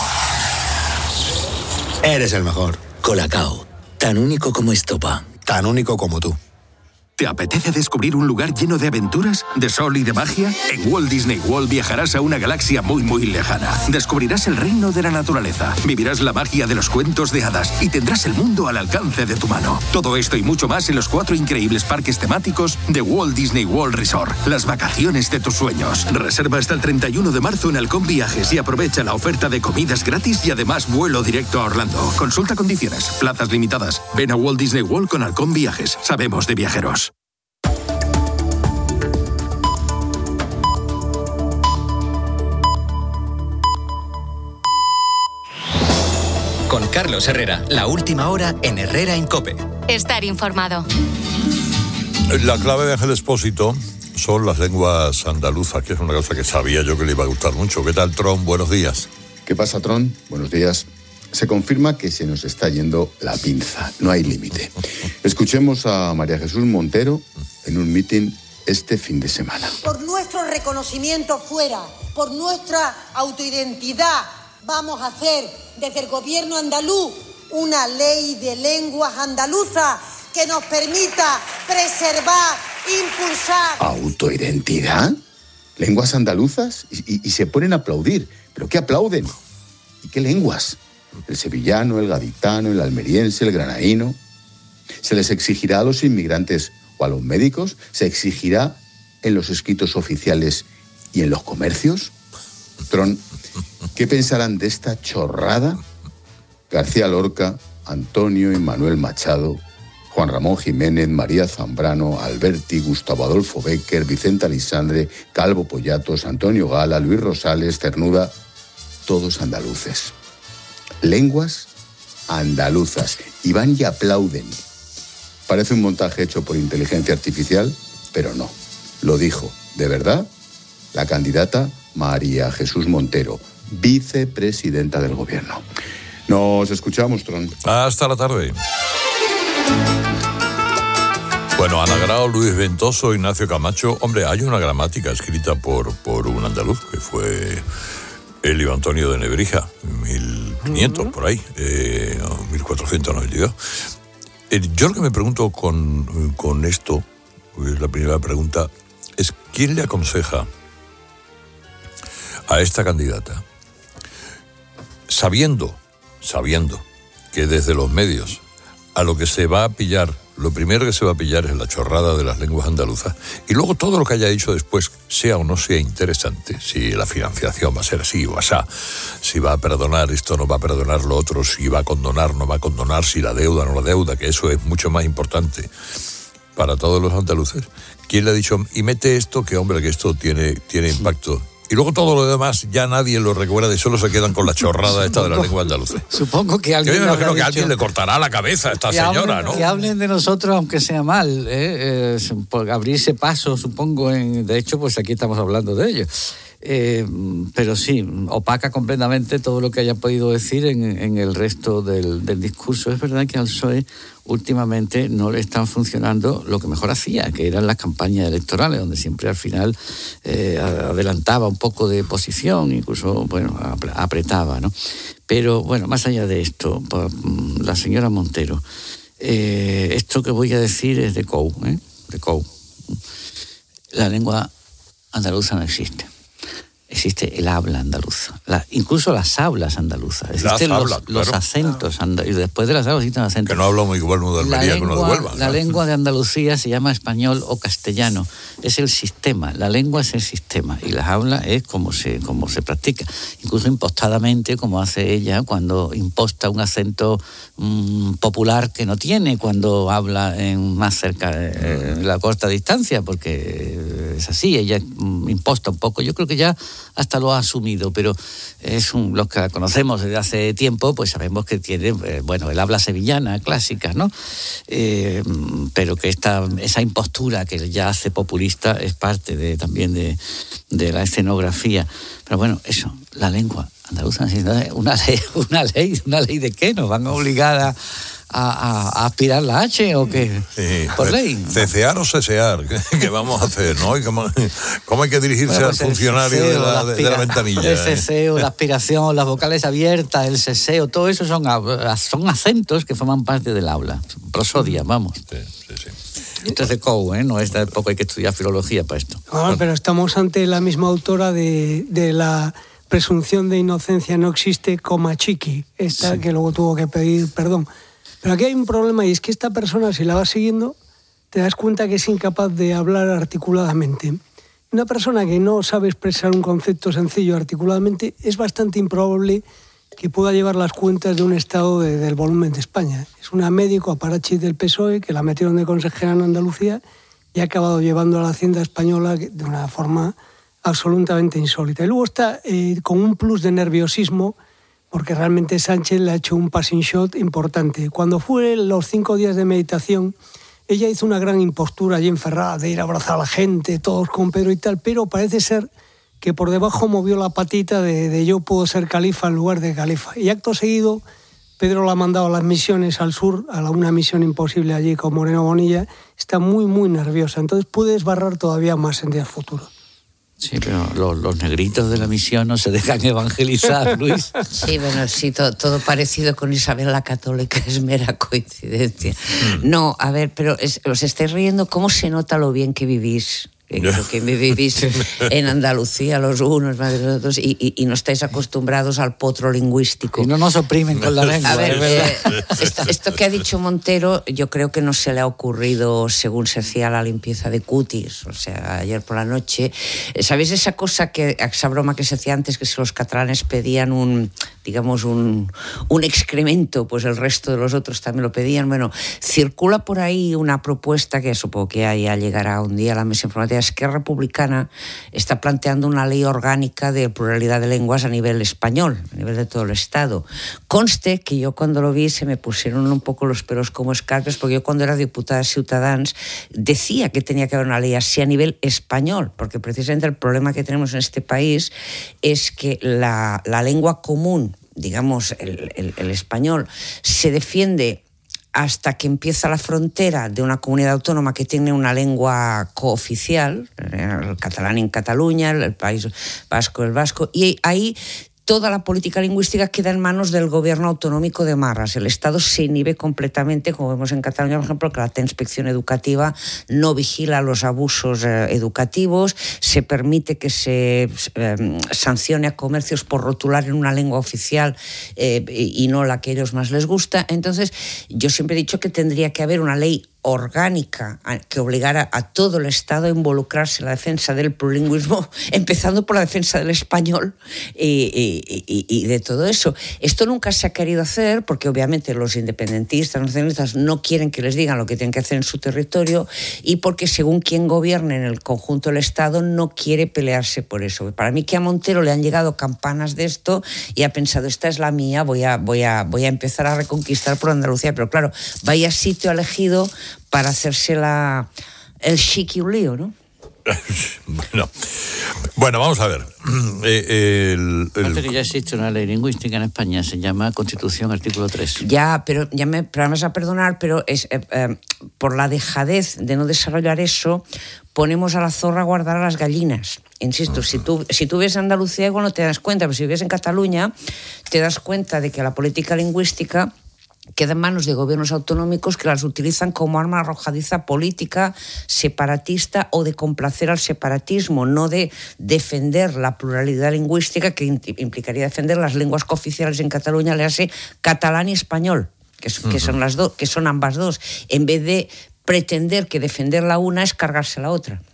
Eres el mejor. Colacao, tan único como estopa. Tan único como tú. ¿Te apetece descubrir un lugar lleno de aventuras, de sol y de magia? En Walt Disney World viajarás a una galaxia muy muy lejana. Descubrirás el reino de la naturaleza, vivirás la magia de los cuentos de hadas y tendrás el mundo al alcance de tu mano. Todo esto y mucho más en los cuatro increíbles parques temáticos de Walt Disney World Resort. Las vacaciones de tus sueños. Reserva hasta el treinta y uno de marzo en Halcón Viajes y aprovecha la oferta de comidas gratis y además vuelo directo a Orlando. Consulta condiciones, plazas limitadas. Ven a Walt Disney World con Halcón Viajes. Sabemos de viajeros. Con Carlos Herrera, la última hora en Herrera en COPE. Estar informado. La clave de Ángel Expósito son las lenguas andaluzas, que es una cosa que sabía yo que le iba a gustar mucho. ¿Qué tal, Tron? Buenos días. ¿Qué pasa, Tron? Buenos días. Se confirma que se nos está yendo la pinza. No hay límite. Escuchemos a María Jesús Montero en un mitin este fin de semana. Por nuestro reconocimiento fuera, por nuestra autoidentidad, vamos a hacer desde el gobierno andaluz una ley de lenguas andaluzas que nos permita preservar, impulsar... ¿Autoidentidad? ¿Lenguas andaluzas? Y, y, y se ponen a aplaudir. ¿Pero qué aplauden? ¿Y qué lenguas? El sevillano, el gaditano, el almeriense, el granaíno. ¿Se les exigirá a los inmigrantes o a los médicos? ¿Se exigirá en los escritos oficiales y en los comercios? Tron, ¿qué pensarán de esta chorrada? García Lorca, Antonio y Manuel Machado, Juan Ramón Jiménez, María Zambrano, Alberti, Gustavo Adolfo Bécquer, Vicente Alisandre, Calvo Pollatos, Antonio Gala, Luis Rosales, Cernuda, todos andaluces. Lenguas andaluzas. Y van y aplauden. Parece un montaje hecho por inteligencia artificial, pero no. Lo dijo, de verdad, la candidata María Jesús Montero, vicepresidenta del gobierno. Nos escuchamos, Tron. Hasta la tarde. Bueno, Ana Grao, Luis Ventoso, Ignacio Camacho. Hombre, hay una gramática escrita por, por un andaluz, que fue Elio Antonio de Nebrija, mil quinientos, uh-huh. por ahí, eh, mil cuatrocientos noventa y dos. Eh, yo lo que me pregunto con, con esto, es la primera pregunta, es ¿quién le aconseja a esta candidata, sabiendo, sabiendo que desde los medios a lo que se va a pillar, lo primero que se va a pillar es la chorrada de las lenguas andaluzas, y luego todo lo que haya dicho después, sea o no sea interesante, si la financiación va a ser así o asá, si va a perdonar esto, no va a perdonar lo otro, si va a condonar, no va a condonar, si la deuda, no la deuda, que eso es mucho más importante para todos los andaluces. ¿Quién le ha dicho, y mete esto, que hombre, que esto tiene, tiene impacto? Y luego todo lo demás ya nadie lo recuerda y solo se quedan con la chorrada esta de la lengua andaluza. Supongo que alguien... Yo me imagino que dicho, alguien le cortará la cabeza a esta señora, hablen, ¿no? Que hablen de nosotros aunque sea mal, ¿eh? Eh, por abrirse paso, supongo. En, de hecho, pues aquí estamos hablando de ello. Eh, pero sí, opaca completamente todo lo que haya podido decir en, en el resto del, del discurso. Es verdad que al P S O E últimamente no le están funcionando lo que mejor hacía, que eran las campañas electorales, donde siempre al final eh, adelantaba un poco de posición, incluso, bueno, apretaba, ¿no? Pero, bueno, más allá de esto, la señora Montero, eh, esto que voy a decir es de C O U, ¿eh? De C O U. La lengua andaluza no existe. Existe el habla andaluza, la, incluso las hablas andaluzas, existen las los, habla, los claro. acentos andaluzos, y después de las hablas existen acentos. Que no habla muy igual uno de Almería que uno de Huelva. La ¿no? lengua de Andalucía se llama español o castellano, es el sistema, la lengua es el sistema, y las hablas es como se, como se practica, incluso impostadamente, como hace ella cuando imposta un acento mmm, popular que no tiene, cuando habla en más cerca, eh, en la corta distancia, porque es así, ella mmm, imposta un poco, yo creo que ya hasta lo ha asumido, pero es un, los que la conocemos desde hace tiempo, pues sabemos que tiene, eh, bueno, el habla sevillana clásica, ¿no? Eh, pero que esta, esa impostura que ya hace populista es parte de, también de, de la escenografía. Pero bueno, eso, la lengua andaluza, una ley, una ley, una ley de qué, nos van a obligar a a, a, a aspirar la H o qué? Sí. Por ley. Cecear o cesear, ¿qué, qué vamos a hacer, no? ¿Y cómo, cómo hay que dirigirse Bueno, pues al funcionario ceseo, de, la, la de, aspira, de la ventanilla? El ceseo, ¿eh? La aspiración, las vocales abiertas, el ceseo, todo eso son, son acentos que forman parte del aula. Prosodia, vamos. Sí, sí, sí. Esto es de C O U, ¿eh? No es tampoco hay que estudiar filología para esto. No, pero estamos ante la misma autora de, de la presunción de inocencia no existe, coma chiqui, esta sí. Que luego tuvo que pedir perdón. Pero aquí hay un problema y es que esta persona, si la vas siguiendo, te das cuenta que es incapaz de hablar articuladamente. Una persona que no sabe expresar un concepto sencillo articuladamente es bastante improbable que pueda llevar las cuentas de un estado de, del volumen de España. Es una médico aparachi del P S O E que la metieron de consejera en Andalucía y ha acabado llevando a la Hacienda española de una forma absolutamente insólita. Y luego está eh, con un plus de nerviosismo porque realmente Sánchez le ha hecho un passing shot importante. Cuando fue los cinco días de meditación, ella hizo una gran impostura allí en Ferrara de ir a abrazar a la gente, todos con Pedro y tal, pero parece ser que por debajo movió la patita de, de yo puedo ser califa en lugar de califa. Y acto seguido, Pedro la ha mandado a las misiones al sur, a la, una misión imposible allí con Moreno Bonilla. Está muy, muy nerviosa. Entonces puede esbarrar todavía más en días futuros. Sí, pero los, los negritos de la misión no se dejan evangelizar, Luis. Sí, bueno, sí, todo, todo parecido con Isabel la Católica es mera coincidencia. No, a ver, pero es, os estáis riendo, ¿cómo se nota lo bien que vivís? Creo que vivís en Andalucía los unos más de los otros y, y, y no estáis acostumbrados al potro lingüístico. Y no nos oprimen con la lengua. A ver, eh, esto, esto que ha dicho Montero yo creo que no se le ha ocurrido según se hacía la limpieza de cutis, o sea, ayer por la noche. ¿Sabéis esa cosa, que esa broma que se hacía antes, que si los catalanes pedían un, digamos, un, un excremento, pues el resto de los otros también lo pedían? Bueno, circula por ahí una propuesta que supongo que ya llegará un día a la mesa informativa. Esquerra Republicana está planteando una ley orgánica de pluralidad de lenguas a nivel español, a nivel de todo el Estado. Conste que yo cuando lo vi se me pusieron un poco los pelos como escarpias, porque yo cuando era diputada de Ciutadans decía que tenía que haber una ley así a nivel español, porque precisamente el problema que tenemos en este país es que la, la lengua común, digamos el, el, el español, se defiende hasta que empieza la frontera de una comunidad autónoma que tiene una lengua cooficial, el catalán en Cataluña, el País Vasco el vasco, y ahí toda la política lingüística queda en manos del gobierno autonómico de Marras. El Estado se inhibe completamente, como vemos en Cataluña, por ejemplo, que la inspección educativa no vigila los abusos eh, educativos, se permite que se eh, sancione a comercios por rotular en una lengua oficial eh, y no la que a ellos más les gusta. Entonces, yo siempre he dicho que tendría que haber una ley orgánica que obligara a todo el Estado a involucrarse en la defensa del plurilingüismo, empezando por la defensa del español y, y, y, y de todo eso. Esto nunca se ha querido hacer porque obviamente los independentistas, los nacionalistas no quieren que les digan lo que tienen que hacer en su territorio y porque según quien gobierne en el conjunto del Estado no quiere pelearse por eso. Para mí que a Montero le han llegado campanas de esto y ha pensado, esta es la mía, voy a, voy a, voy a empezar a reconquistar por Andalucía. Pero claro, vaya sitio elegido para hacerse la, el chiqui un lío, ¿no? bueno, bueno, vamos a ver. Eh, el, el... que ya existe una ley lingüística en España, se llama Constitución, artículo tres. Ya, pero ya me, pero me vas a perdonar, pero es eh, eh, por la dejadez de no desarrollar eso, ponemos a la zorra a guardar a las gallinas. Insisto, uh-huh. si tú, si tú ves Andalucía igual no te das cuenta, pero si vives en Cataluña te das cuenta de que la política lingüística queda en manos de gobiernos autonómicos que las utilizan como arma arrojadiza política, separatista o de complacer al separatismo, no de defender la pluralidad lingüística que implicaría defender las lenguas cooficiales en Cataluña, le hace catalán y español, que, es, uh-huh. que, son las do, que son ambas dos, en vez de pretender que defender la una es cargarse la otra.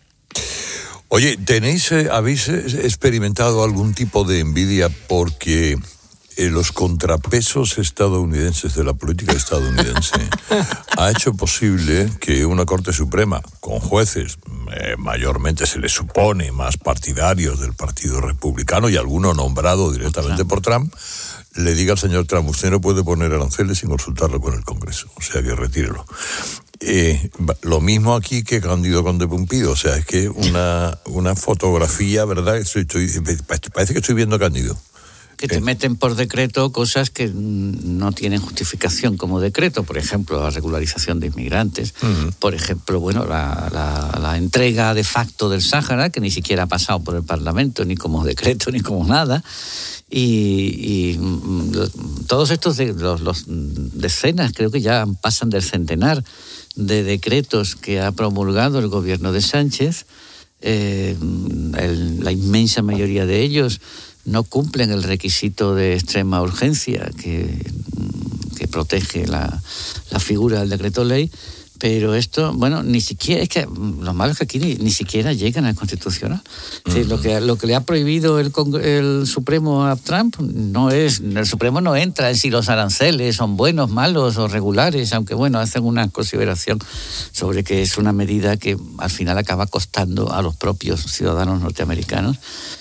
Oye, ¿tenéis, eh, habéis experimentado algún tipo de envidia porque eh, los contrapesos estadounidenses de la política estadounidense ha hecho posible que una Corte Suprema, con jueces eh, mayormente se les supone más partidarios del Partido Republicano y alguno nombrado directamente por Trump, le diga al señor Trump, usted no puede poner aranceles sin consultarlo con el Congreso, o sea que retírelo. Eh, lo mismo aquí que Cándido Conde Pumpido, o sea, es que una, una fotografía, ¿verdad? Estoy, estoy, parece que estoy viendo a Cándido. que te meten por decreto cosas que no tienen justificación como decreto, por ejemplo, la regularización de inmigrantes, uh-huh. por ejemplo, bueno, la, la, la entrega de facto del Sáhara, que ni siquiera ha pasado por el Parlamento, ni como decreto, ni como nada, y, y todos estos de, los, los decenas, creo que ya pasan del centenar de decretos que ha promulgado el gobierno de Sánchez, eh, el, la inmensa mayoría de ellos no cumplen el requisito de extrema urgencia que, que protege la, la figura del decreto ley, pero esto, bueno, ni siquiera, es que lo malo es que aquí ni, ni siquiera llegan al Constitucional. Uh-huh. Sí, lo, que, lo que le ha prohibido el, el Supremo a Trump no es, el Supremo no entra en si los aranceles son buenos, malos o regulares, aunque bueno, hacen una consideración sobre que es una medida que al final acaba costando a los propios ciudadanos norteamericanos,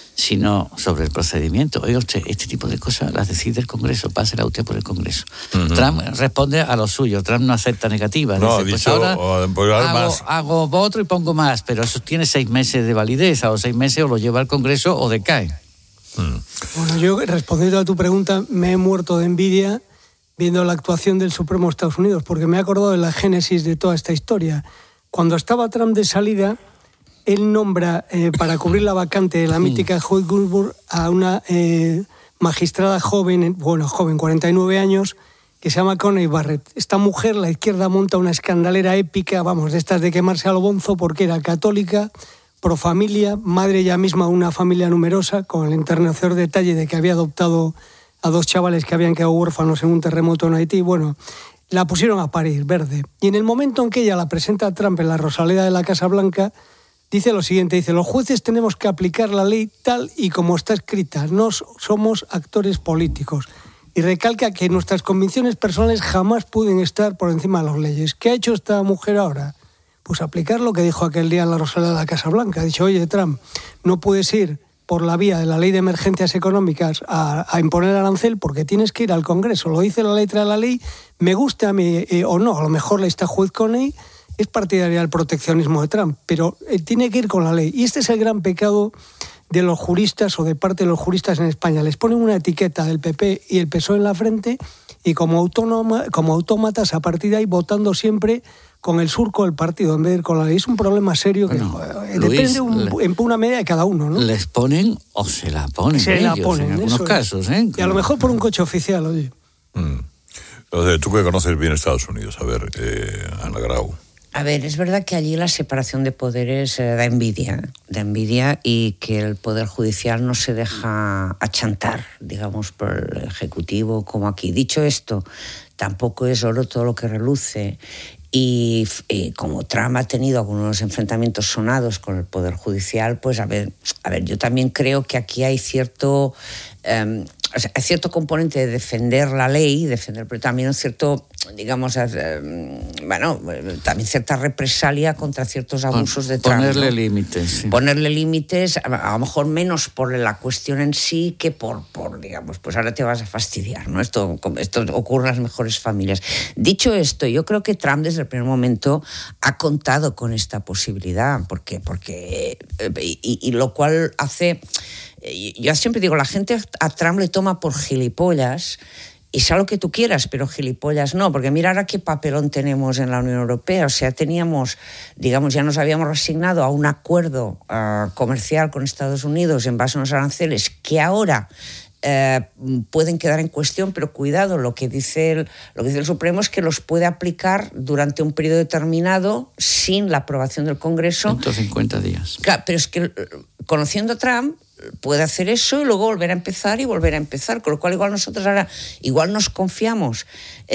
sino sobre el procedimiento. Oiga usted, este tipo de cosas las decide el Congreso, pásela usted por el Congreso. Uh-huh. Trump responde a lo suyo, Trump no acepta negativas. No, dice, dicho, pues ahora pues hago, más. hago otro y pongo más, pero eso tiene seis meses de validez, a los seis meses o lo lleva al Congreso o decae. Uh-huh. Bueno, yo respondiendo a tu pregunta, me he muerto de envidia viendo la actuación del Supremo de Estados Unidos, porque me he acordado de la génesis de toda esta historia. Cuando estaba Trump de salida, él nombra eh, para cubrir la vacante de la mítica Hoyt Ginsburg a una eh, magistrada joven, bueno, joven, cuarenta y nueve años, que se llama Coney Barrett. Esta mujer, la izquierda monta una escandalera épica, vamos, de estas de quemarse al bonzo, porque era católica, pro familia, madre ella misma de una familia numerosa, con el enternecedor detalle de que había adoptado a dos chavales que habían quedado huérfanos en un terremoto en Haití. Bueno, la pusieron a parir, verde. Y en el momento en que ella la presenta a Trump en la Rosaleda de la Casa Blanca, dice lo siguiente, dice, los jueces tenemos que aplicar la ley tal y como está escrita, no somos actores políticos. Y recalca que nuestras convicciones personales jamás pueden estar por encima de las leyes. ¿Qué ha hecho esta mujer ahora? Pues aplicar lo que dijo aquel día en la Rosaleda de la Casa Blanca. Ha dicho, oye, Trump, no puedes ir por la vía de la ley de emergencias económicas a, a imponer arancel porque tienes que ir al Congreso. Lo dice la letra de la ley, me guste a mí eh, o no, a lo mejor esta juez Coney es partidaria del proteccionismo de Trump, pero eh, tiene que ir con la ley. Y este es el gran pecado de los juristas o de parte de los juristas en España. Les ponen una etiqueta del P P y el P S O E en la frente y como, autónoma, como autómatas a partir de ahí votando siempre con el surco del partido en vez de ir con la ley. Es un problema serio que bueno, eh, Luis, depende un, le, en una medida de cada uno, ¿no? Les ponen o se la ponen se ellos, la ponen, en algunos casos. ¿eh? Y a lo mejor por un coche oficial, oye. Mm. Entonces, tú que conoces bien Estados Unidos, a ver, eh, Ana Grau. A ver, es verdad que allí la separación de poderes eh, da envidia, da envidia y que el Poder Judicial no se deja achantar, digamos, por el Ejecutivo como aquí. Dicho esto, tampoco es oro todo lo que reluce y, y como Trump ha tenido algunos enfrentamientos sonados con el Poder Judicial, pues a ver, a ver, yo también creo que aquí hay cierto... Um, O sea, hay cierto componente de defender la ley, defender, pero también un cierto, digamos, eh, bueno, también cierta represalia contra ciertos abusos de Trump. Ponerle ¿no? límites. Sí. Ponerle límites, a, a lo mejor menos por la cuestión en sí que por, por, digamos, pues ahora te vas a fastidiar, ¿no? Esto, esto ocurre en las mejores familias. Dicho esto, yo creo que Trump desde el primer momento ha contado con esta posibilidad, porque, porque y, y lo cual hace... Yo siempre digo, la gente a Trump le toma por gilipollas y sea lo que tú quieras, pero gilipollas no, porque mira ahora qué papelón tenemos en la Unión Europea. O sea, teníamos, digamos, ya nos habíamos resignado a un acuerdo uh, comercial con Estados Unidos en base a unos aranceles que ahora eh, pueden quedar en cuestión, pero cuidado, lo que dice el, lo que dice el Supremo es que los puede aplicar durante un periodo determinado sin la aprobación del Congreso. ciento cincuenta días. Claro, pero es que conociendo a Trump puede hacer eso y luego volver a empezar y volver a empezar, con lo cual igual nosotros ahora igual nos confiamos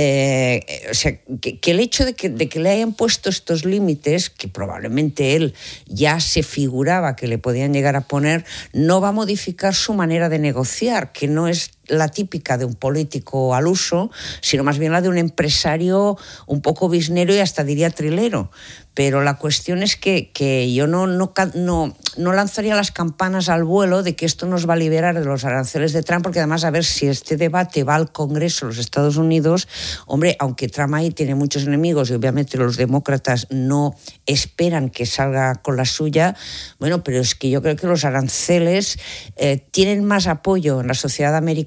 eh, o sea, que, que el hecho de que, de que le hayan puesto estos límites, que probablemente él ya se figuraba que le podían llegar a poner, no va a modificar su manera de negociar, que no es la típica de un político al uso, sino más bien la de un empresario un poco biznero y hasta diría trilero. Pero la cuestión es que, que yo no, no, no, no lanzaría las campanas al vuelo de que esto nos va a liberar de los aranceles de Trump, porque además, a ver, si este debate va al Congreso de los Estados Unidos, hombre, aunque Trump ahí tiene muchos enemigos y obviamente los demócratas no esperan que salga con la suya, bueno, pero es que yo creo que los aranceles eh, tienen más apoyo en la sociedad americana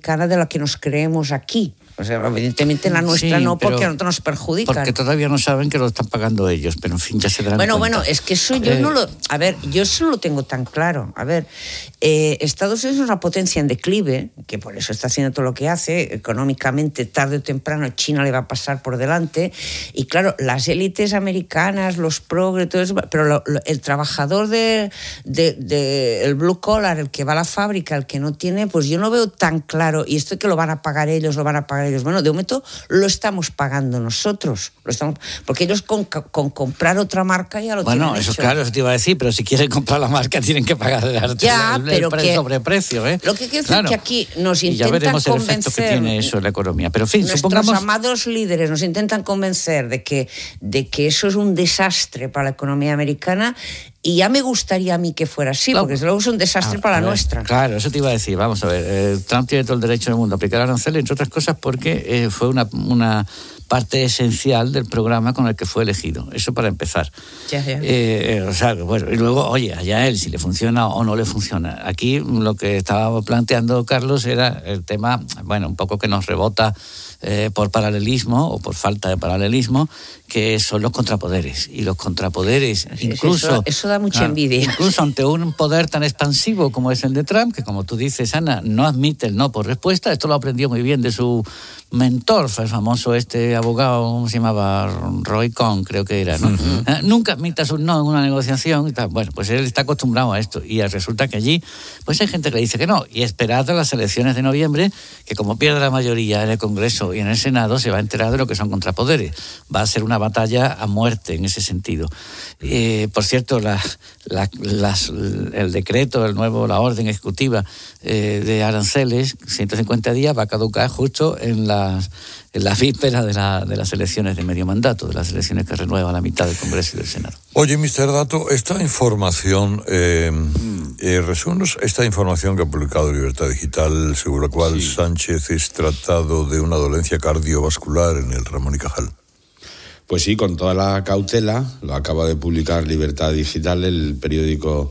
americana de la que nos creemos aquí. O sea, evidentemente la nuestra Sí, no, porque pero- a nosotros nos perjudican. Porque todavía no saben que lo están pagando ellos, pero en fin, ya se darán Bueno, cuenta. bueno, es que eso yo Eh, no lo... A ver, yo eso lo tengo tan claro. A ver, eh, Estados Unidos es una potencia en declive, que por eso está haciendo todo lo que hace. Económicamente, tarde o temprano, China le va a pasar por delante. Y claro, las élites americanas, los progres, todo eso... Pero lo- lo- el trabajador de, de, de- el blue collar, el que va a la fábrica, el que no tiene, pues yo no veo tan claro. Y esto que lo van a pagar ellos, lo van a pagar ellos. Bueno, de momento lo estamos pagando nosotros. Lo estamos, porque ellos con, con comprar otra marca ya lo Bueno, tienen eso hecho. claro, eso te iba a decir, pero si quieren comprar la marca tienen que pagar el, Ya, el, el pero pre- que- sobreprecio, ¿eh? Lo que quiero decir Claro. que aquí nos Y ya intentan veremos el efecto que convencer... tiene eso en la economía. Pero en fin, Nuestros supongamos... amados líderes nos intentan convencer de que, de que eso es un desastre para la economía americana, y ya me gustaría a mí que fuera así, porque desde luego es un desastre A- para a la ver, nuestra. Claro, eso te iba a decir. Vamos a ver, eh, Trump tiene todo el derecho del mundo a aplicar aranceles, entre otras cosas porque eh, fue una, una parte esencial del programa con el que fue elegido. Eso para empezar. Ya, ya. Eh, eh, o sea, bueno, y luego, oye, allá él, si le funciona o no le funciona. Aquí lo que estaba planteando Carlos era el tema, bueno, un poco que nos rebota eh, por paralelismo o por falta de paralelismo, que son los contrapoderes. Y los contrapoderes, Sí, incluso... eso, eso da mucha Claro, envidia. Incluso ante un poder tan expansivo como es el de Trump, que como tú dices, Ana, no admite el no por respuesta. Esto lo aprendió muy bien de su mentor, el famoso este abogado, ¿cómo se llamaba? Roy Cohn, creo que era, ¿no? Ujú. Eh, Nunca admitas un no en una negociación y tal. Bueno, pues él está acostumbrado a esto. Y resulta que allí, pues hay gente que le dice que no. Y esperad a las elecciones de noviembre, que como pierde la mayoría en el Congreso y en el Senado, se va a enterar de lo que son contrapoderes. Va a ser una batalla a muerte en ese sentido. Eh, por cierto, la, la- las- el decreto, el nuevo, la orden ejecutiva eh, de aranceles, ciento cincuenta días, va a caducar justo en las, en las vísperas de, la- de las elecciones de medio mandato, de las elecciones que renueva la mitad del Congreso y del Senado. Oye, mister Dato, esta información, eh, eh, resúmenos esta información que ha publicado Libertad Digital, según la cual Sánchez es tratado de una dolencia cardiovascular en el Ramón y Cajal. Pues sí, con toda la cautela, lo acaba de publicar Libertad Digital, el periódico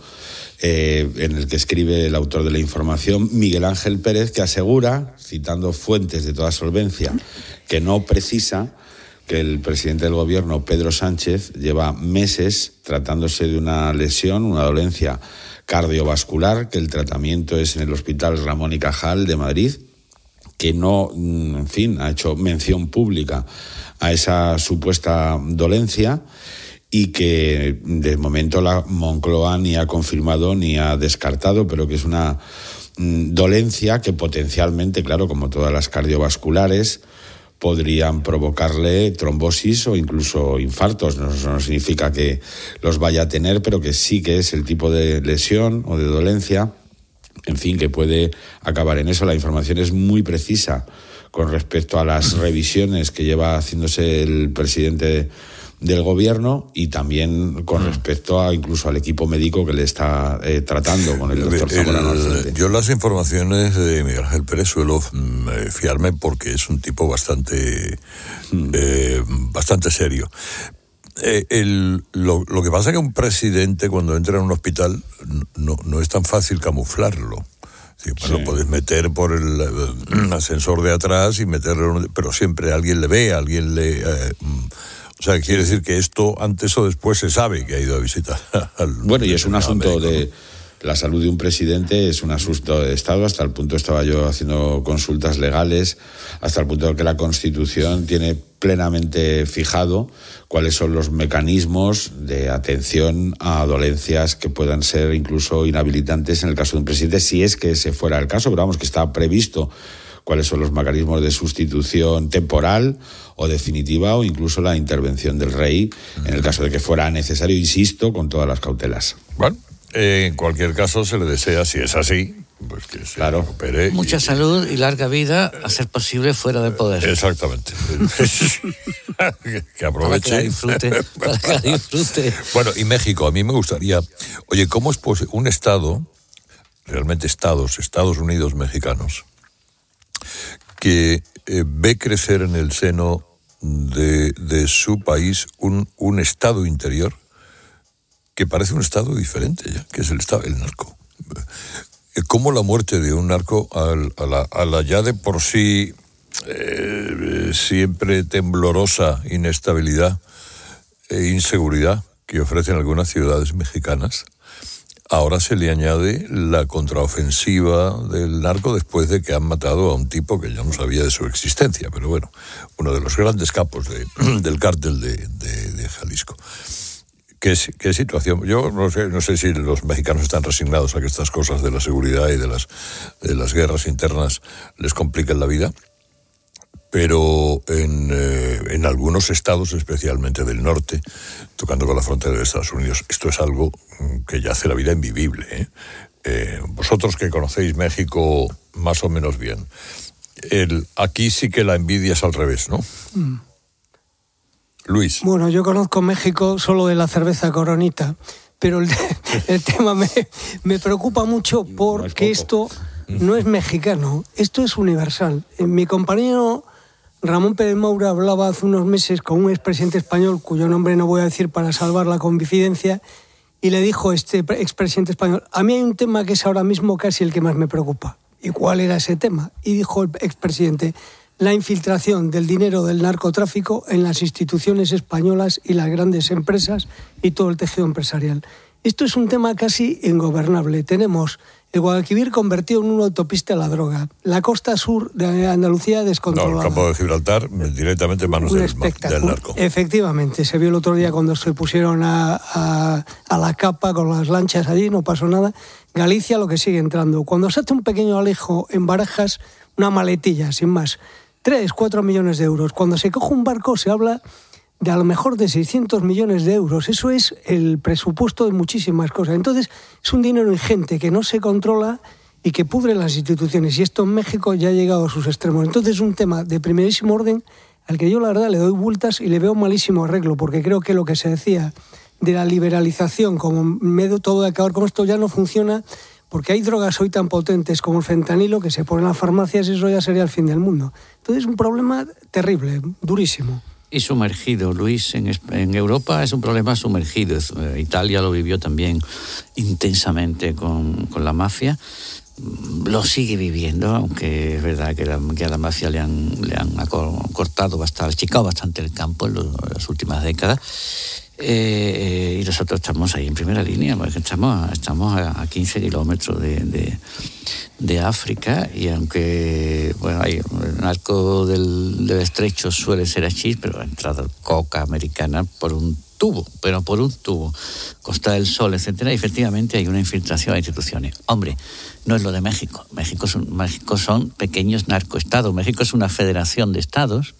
eh, en el que escribe el autor de la información, Miguel Ángel Pérez, que asegura, citando fuentes de toda solvencia, que no precisa que el presidente del gobierno, Pedro Sánchez, lleva meses tratándose de una lesión, una dolencia cardiovascular, que el tratamiento es en el Hospital Ramón y Cajal de Madrid, que no, en fin, ha hecho mención pública a esa supuesta dolencia y que de momento la Moncloa ni ha confirmado ni ha descartado, pero que es una mm, dolencia que potencialmente, claro, como todas las cardiovasculares, podrían provocarle trombosis o incluso infartos. No, eso no significa que los vaya a tener, pero que sí que es el tipo de lesión o de dolencia, en fin, que puede acabar en eso. La información es muy precisa con respecto a las revisiones que lleva haciéndose el presidente del gobierno y también con respecto a incluso al equipo médico que le está eh, tratando con el doctor Zamorano al frente. Yo las informaciones de Miguel Ángel Pérez suelo mm, eh, fiarme porque es un tipo bastante, eh, bastante serio. Eh, el, lo, lo que pasa es que un presidente cuando entra en un hospital no, no es tan fácil camuflarlo. Sí, pues Sí. Lo puedes meter por el, eh, ascensor de atrás y meterlo, pero siempre alguien le ve, alguien le... Eh, mm, o sea, quiere decir que esto antes o después se sabe que ha ido a visitar al... Bueno, y es un asunto médico, de... ¿no? La salud de un presidente es un asunto de Estado, hasta el punto estaba yo haciendo consultas legales, hasta el punto de que la Constitución tiene plenamente fijado cuáles son los mecanismos de atención a dolencias que puedan ser incluso inhabilitantes en el caso de un presidente, si es que ese fuera el caso, pero vamos, que está previsto cuáles son los mecanismos de sustitución temporal o definitiva o incluso la intervención del rey en el caso de que fuera necesario, insisto, con todas las cautelas. Bueno, eh, en cualquier caso se le desea, si es así, pues que se Claro. recupere. Mucha y- salud y larga vida, a ser posible fuera del poder. Exactamente. que Para que aproveche. la disfrute, para que la disfrute. Bueno, y México, a mí me gustaría... Oye, ¿cómo es posible un Estado, realmente Estados, Estados Unidos mexicanos, que eh, ve crecer en el seno de, de su país un, un Estado interior que parece un Estado diferente ya, que es el Estado, el narco? cómo la muerte de un narco al, a, la, a la ya de por sí eh, siempre temblorosa inestabilidad e inseguridad que ofrecen algunas ciudades mexicanas, ahora se le añade la contraofensiva del narco después de que han matado a un tipo que ya no sabía de su existencia, pero bueno, uno de los grandes capos de, del cártel de, de, de Jalisco. ¿Qué, ¿Qué situación? Yo no sé, no sé si los mexicanos están resignados a que estas cosas de la seguridad y de las, de las guerras internas les compliquen la vida, pero en, eh, en algunos estados, especialmente del norte, tocando con la frontera de Estados Unidos, esto es algo que ya hace la vida invivible, ¿eh? Eh, vosotros que conocéis México más o menos bien, el, aquí sí que la envidia es al revés, ¿no? Mm. Luis. Bueno, yo conozco México solo de la cerveza Coronita, pero el, el tema me, me preocupa mucho porque esto no es mexicano, esto es universal. Mi compañero Ramón Pérez Moura hablaba hace unos meses con un expresidente español, cuyo nombre no voy a decir para salvar la confidencia, y le dijo este expresidente español: a mí hay un tema que es ahora mismo casi el que más me preocupa. ¿Y cuál era ese tema? Y dijo el expresidente: la infiltración del dinero del narcotráfico en las instituciones españolas y las grandes empresas y todo el tejido empresarial. Esto es un tema casi ingobernable. Tenemos el Guadalquivir convertido en una autopista a la droga, la costa sur de Andalucía descontrolada. No, el campo de Gibraltar directamente en manos del, del narco. Efectivamente, se vio el otro día cuando se pusieron a, a, a la capa con las lanchas allí, no pasó nada. Galicia lo que sigue entrando. Cuando se hace un pequeño alejo en Barajas, una maletilla, sin más, tres, cuatro millones de euros. Cuando se coge un barco se habla de a lo mejor de seiscientos millones de euros. Eso es el presupuesto de muchísimas cosas. Entonces, es un dinero ingente que no se controla y que pudre las instituciones. Y esto en México ya ha llegado a sus extremos. Entonces, es un tema de primerísimo orden al que yo, la verdad, le doy vueltas y le veo malísimo arreglo, porque creo que lo que se decía de la liberalización como método de acabar con esto ya no funciona, porque hay drogas hoy tan potentes como el fentanilo que se ponen en las farmacias y eso ya sería el fin del mundo. Entonces, es un problema terrible, durísimo. Y sumergido, Luis, en, en Europa es un problema sumergido. Italia lo vivió también intensamente con, con la mafia. Lo sigue viviendo, aunque es verdad que, la, que a la mafia le han, le han cortado bastante, achicado bastante el campo en, lo, en las últimas décadas. Eh, y nosotros estamos ahí en primera línea, porque estamos, estamos a, a quince kilómetros de, de, de África, y aunque bueno, hay, el narco del, del estrecho suele ser hachís, pero ha entrado coca americana por un tubo, pero por un tubo, Costa del Sol, etcétera, y efectivamente hay una infiltración a instituciones. Hombre, no es lo de México. México, es un, México son pequeños narcoestados. México es una federación de estados,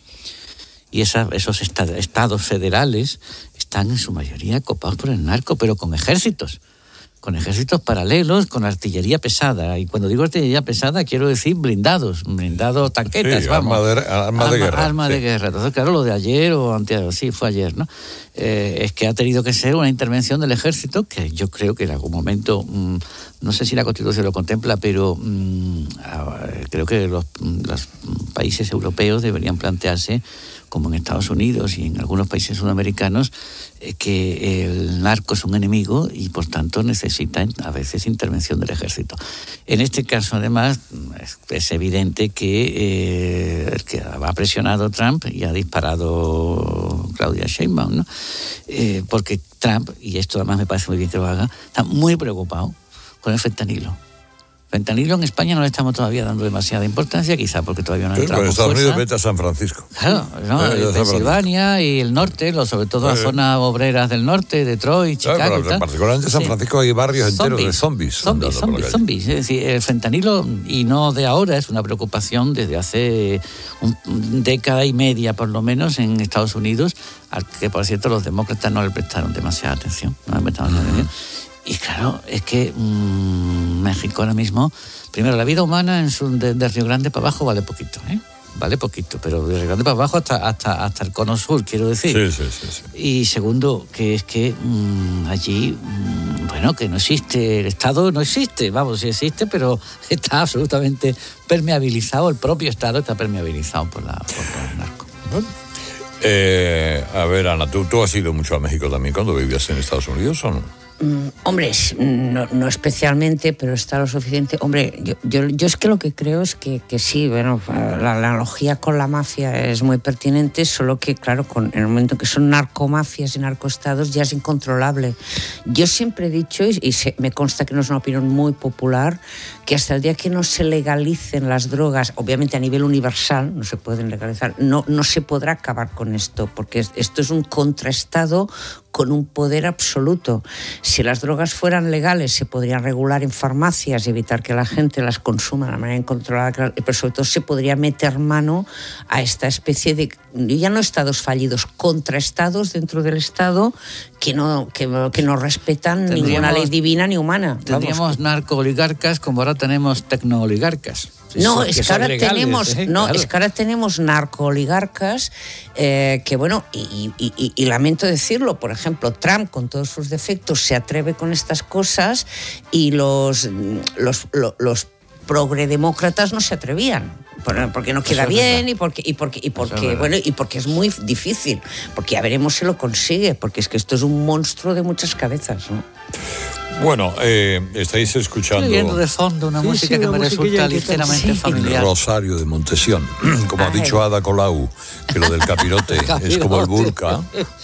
y esa, esos estados, estados federales están en su mayoría copados por el narco, pero con ejércitos, con ejércitos paralelos, con artillería pesada. Y cuando digo artillería pesada, quiero decir blindados, blindados, tanquetas, sí, vamos. Arma de, arma arma de guerra. Arma sí. de guerra. Entonces, claro, lo de ayer o antes, sí, fue ayer, ¿no? Eh, es que ha tenido que ser una intervención del ejército, que yo creo que en algún momento, mmm, no sé si la Constitución lo contempla, pero mmm, creo que los, los países europeos deberían plantearse, como en Estados Unidos y en algunos países sudamericanos, eh, que el narco es un enemigo y por tanto necesita a veces intervención del ejército. En este caso, además, es, es evidente que eh, el que ha presionado Trump y ha disparado Claudia Sheinbaum, ¿no? Eh, porque Trump, y esto además me parece muy bien que lo haga, está muy preocupado con el fentanilo. Fentanilo en España no le estamos todavía dando demasiada importancia, quizá porque todavía no ha entrado en con Estados fuerza. Unidos vete a San Francisco. Claro, no, eh, Pensilvania y el norte, lo, sobre todo las eh. zonas obreras del norte, Detroit, Chicago. Claro, pero, y tal. Particularmente en San Francisco sí. hay barrios enteros zombies, de zombies. Zombies, zombies, zombies. Es decir, el fentanilo, y no de ahora, es una preocupación desde hace una década y media por lo menos en Estados Unidos, al que por cierto los demócratas no le prestaron demasiada atención. No le prestaron uh-huh. atención. Y claro, es que mmm, México ahora mismo, primero, la vida humana en su, de, de Río Grande para abajo vale poquito, ¿eh? Vale poquito, pero de Río Grande para abajo hasta, hasta, hasta el cono sur, quiero decir. Sí, sí, sí. sí. Y segundo, que es que mmm, allí, mmm, bueno, que no existe, el Estado no existe, vamos, sí existe, pero está absolutamente permeabilizado, el propio Estado está permeabilizado por, la, por el narco. Bueno. Eh, a ver, Ana, ¿tú, ¿tú has ido mucho a México también cuando vivías en Estados Unidos o no? Mm, hombre, no, no especialmente, pero está lo suficiente. Hombre, yo, yo, yo es que lo que creo es que, que sí, bueno, la, la analogía con la mafia es muy pertinente, solo que, claro, con, en el momento que son narcomafias y narcoestados ya es incontrolable. Yo siempre he dicho, y, y se, me consta que no es una opinión muy popular, que hasta el día que no se legalicen las drogas, obviamente a nivel universal, no se pueden legalizar, no, no se podrá acabar con esto, porque esto es un contraestado con un poder absoluto. Si las drogas fueran legales, se podrían regular en farmacias y evitar que la gente las consuma de la manera incontrolada, pero sobre todo se podría meter mano a esta especie de, ya no estados fallidos, contraestados dentro del Estado que no, que, que no respetan tendríamos, ninguna ley divina ni humana. Tendríamos narcooligarcas como ahora tenemos tecnooligarcas. No, es que, que ahora legales, tenemos, ¿eh? no, claro. es que ahora tenemos narcooligarcas eh, que, bueno, y, y, y, y lamento decirlo, por ejemplo, Trump, con todos sus defectos, se atreve con estas cosas y los, los, los, los progredemócratas no se atrevían. Porque no queda bien y porque, y porque, y porque, bueno, y porque es muy difícil. Porque ya veremos si lo consigue, porque es que esto es un monstruo de muchas cabezas, ¿no? Bueno, eh, estáis escuchando... Estoy viendo de fondo una sí, música sí, que me resulta ligeramente sí. familiar. Rosario de Montesión. Como Ay. ha dicho Ada Colau, que lo del capirote, capirote. es como el burka.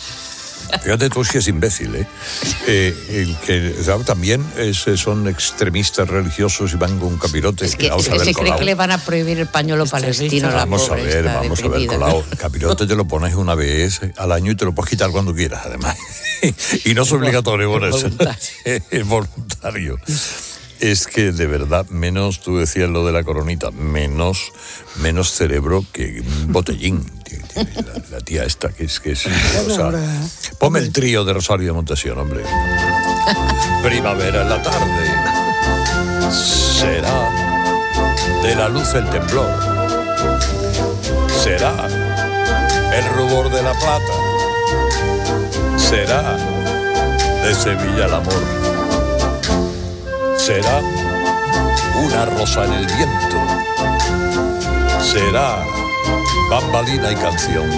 Fíjate tú si es imbécil, ¿eh? eh el que ¿sabes? También es, son extremistas religiosos y van con un capirote. Es que, es que se cree que le van a prohibir el pañuelo es palestino. La vamos a ver, vamos deprimida. a ver, Colau. El capirote te lo pones una vez al año y te lo puedes quitar cuando quieras, además. Y no es obligatorio, bueno, es voluntario. Es voluntario. Es que de verdad, menos, tú decías lo de la coronita, menos, menos cerebro que un botellín. La, la tía esta, que es... que es o sea, ponme el trío de Rosario de Montesión, hombre. Primavera en la tarde. Será de la luz el temblor. Será el rubor de la plata. Será de Sevilla el amor. Será una rosa en el viento. Será bambalina y canción.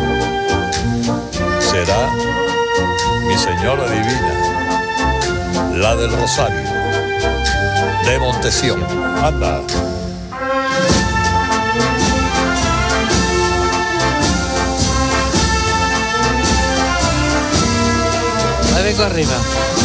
Será mi señora divina, la del Rosario, de Montesión. Anda. Ahí vengo arriba.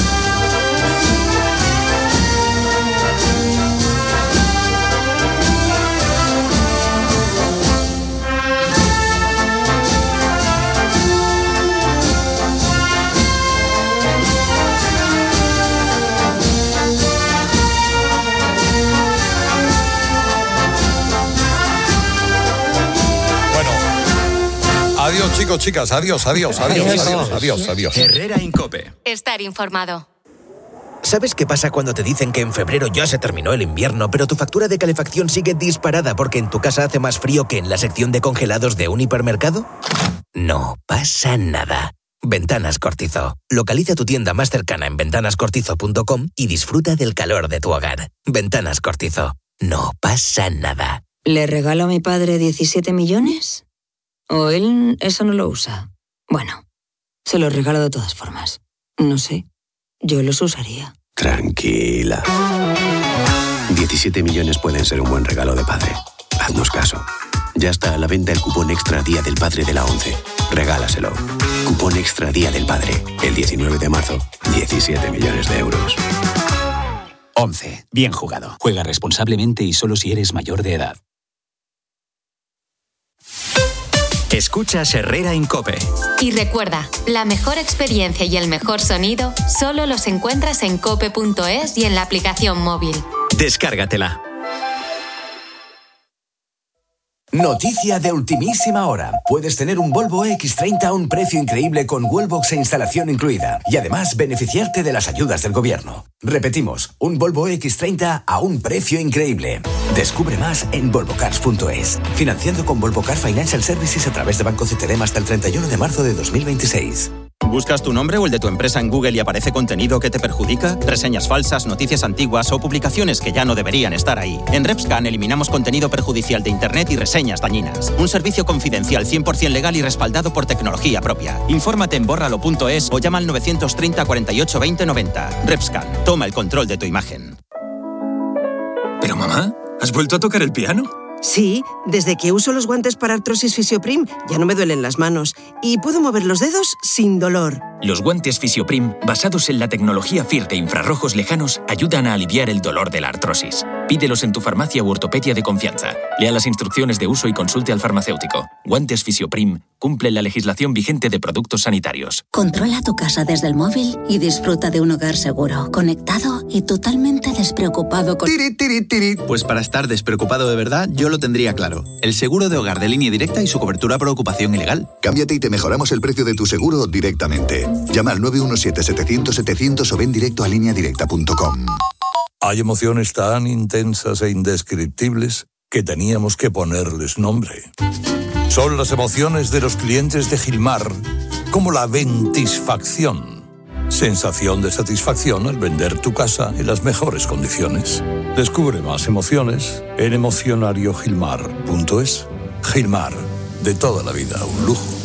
Adiós, chicos, chicas, adiós, adiós, adiós, adiós, adiós, adiós, adiós. Herrera Incope. Estar informado. ¿Sabes qué pasa cuando te dicen que en febrero ya se terminó el invierno, pero tu factura de calefacción sigue disparada porque en tu casa hace más frío que en la sección de congelados de un hipermercado? No pasa nada. Ventanas Cortizo. Localiza tu tienda más cercana en ventanas cortizo punto com y disfruta del calor de tu hogar. Ventanas Cortizo. No pasa nada. ¿Le regalo a mi padre diecisiete millones? ¿O él eso no lo usa? Bueno, se los regalo de todas formas. No sé, yo los usaría. Tranquila. diecisiete millones pueden ser un buen regalo de padre. Haznos caso. Ya está a la venta el cupón extra Día del Padre de la ONCE. Regálaselo. Cupón extra Día del Padre. El diecinueve de marzo. diecisiete millones de euros. ONCE. Bien jugado. Juega responsablemente y solo si eres mayor de edad. Escuchas Herrera Incope. Y recuerda, la mejor experiencia y el mejor sonido solo los encuentras en cope punto es y en la aplicación móvil. Descárgatela. Noticia de ultimísima hora. Puedes tener un Volvo equis treinta a un precio increíble con Wallbox e instalación incluida. Y además beneficiarte de las ayudas del gobierno. Repetimos, un Volvo equis treinta a un precio increíble. Descubre más en volvo cars punto es. Financiando con Volvo Car Financial Services a través de Banco C T D hasta el treinta y uno de marzo de dos mil veintiséis. ¿Buscas tu nombre o el de tu empresa en Google y aparece contenido que te perjudica? Reseñas falsas, noticias antiguas o publicaciones que ya no deberían estar ahí. En RepScan eliminamos contenido perjudicial de Internet y reseñas dañinas. Un servicio confidencial cien por ciento legal y respaldado por tecnología propia. Infórmate en bórralo punto es o llama al novecientos treinta, cuarenta y ocho, veinte, noventa. RepScan, toma el control de tu imagen. Pero mamá, ¿has vuelto a tocar el piano? Sí, desde que uso los guantes para artrosis Fisioprim ya no me duelen las manos y puedo mover los dedos sin dolor. Los guantes Fisioprim, basados en la tecnología F I R de infrarrojos lejanos, ayudan a aliviar el dolor de la artrosis. Pídelos en tu farmacia u ortopedia de confianza. Lea las instrucciones de uso y consulte al farmacéutico. Guantes Fisioprim cumplen la legislación vigente de productos sanitarios. Controla tu casa desde el móvil y disfruta de un hogar seguro, conectado y totalmente despreocupado con... Tiri, tiri, tiri. Pues para estar despreocupado de verdad, yo lo tendría claro. El seguro de hogar de Línea Directa y su cobertura por ocupación ilegal. Cámbiate y te mejoramos el precio de tu seguro directamente. Llama al nueve uno siete, setecientos, setecientos o ven directo a línea directa punto com. Hay emociones tan intensas e indescriptibles que teníamos que ponerles nombre. Son las emociones de los clientes de Gilmar, como la ventisfacción. Sensación de satisfacción al vender tu casa en las mejores condiciones. Descubre más emociones en emocionariogilmar punto es. Gilmar, de toda la vida, un lujo.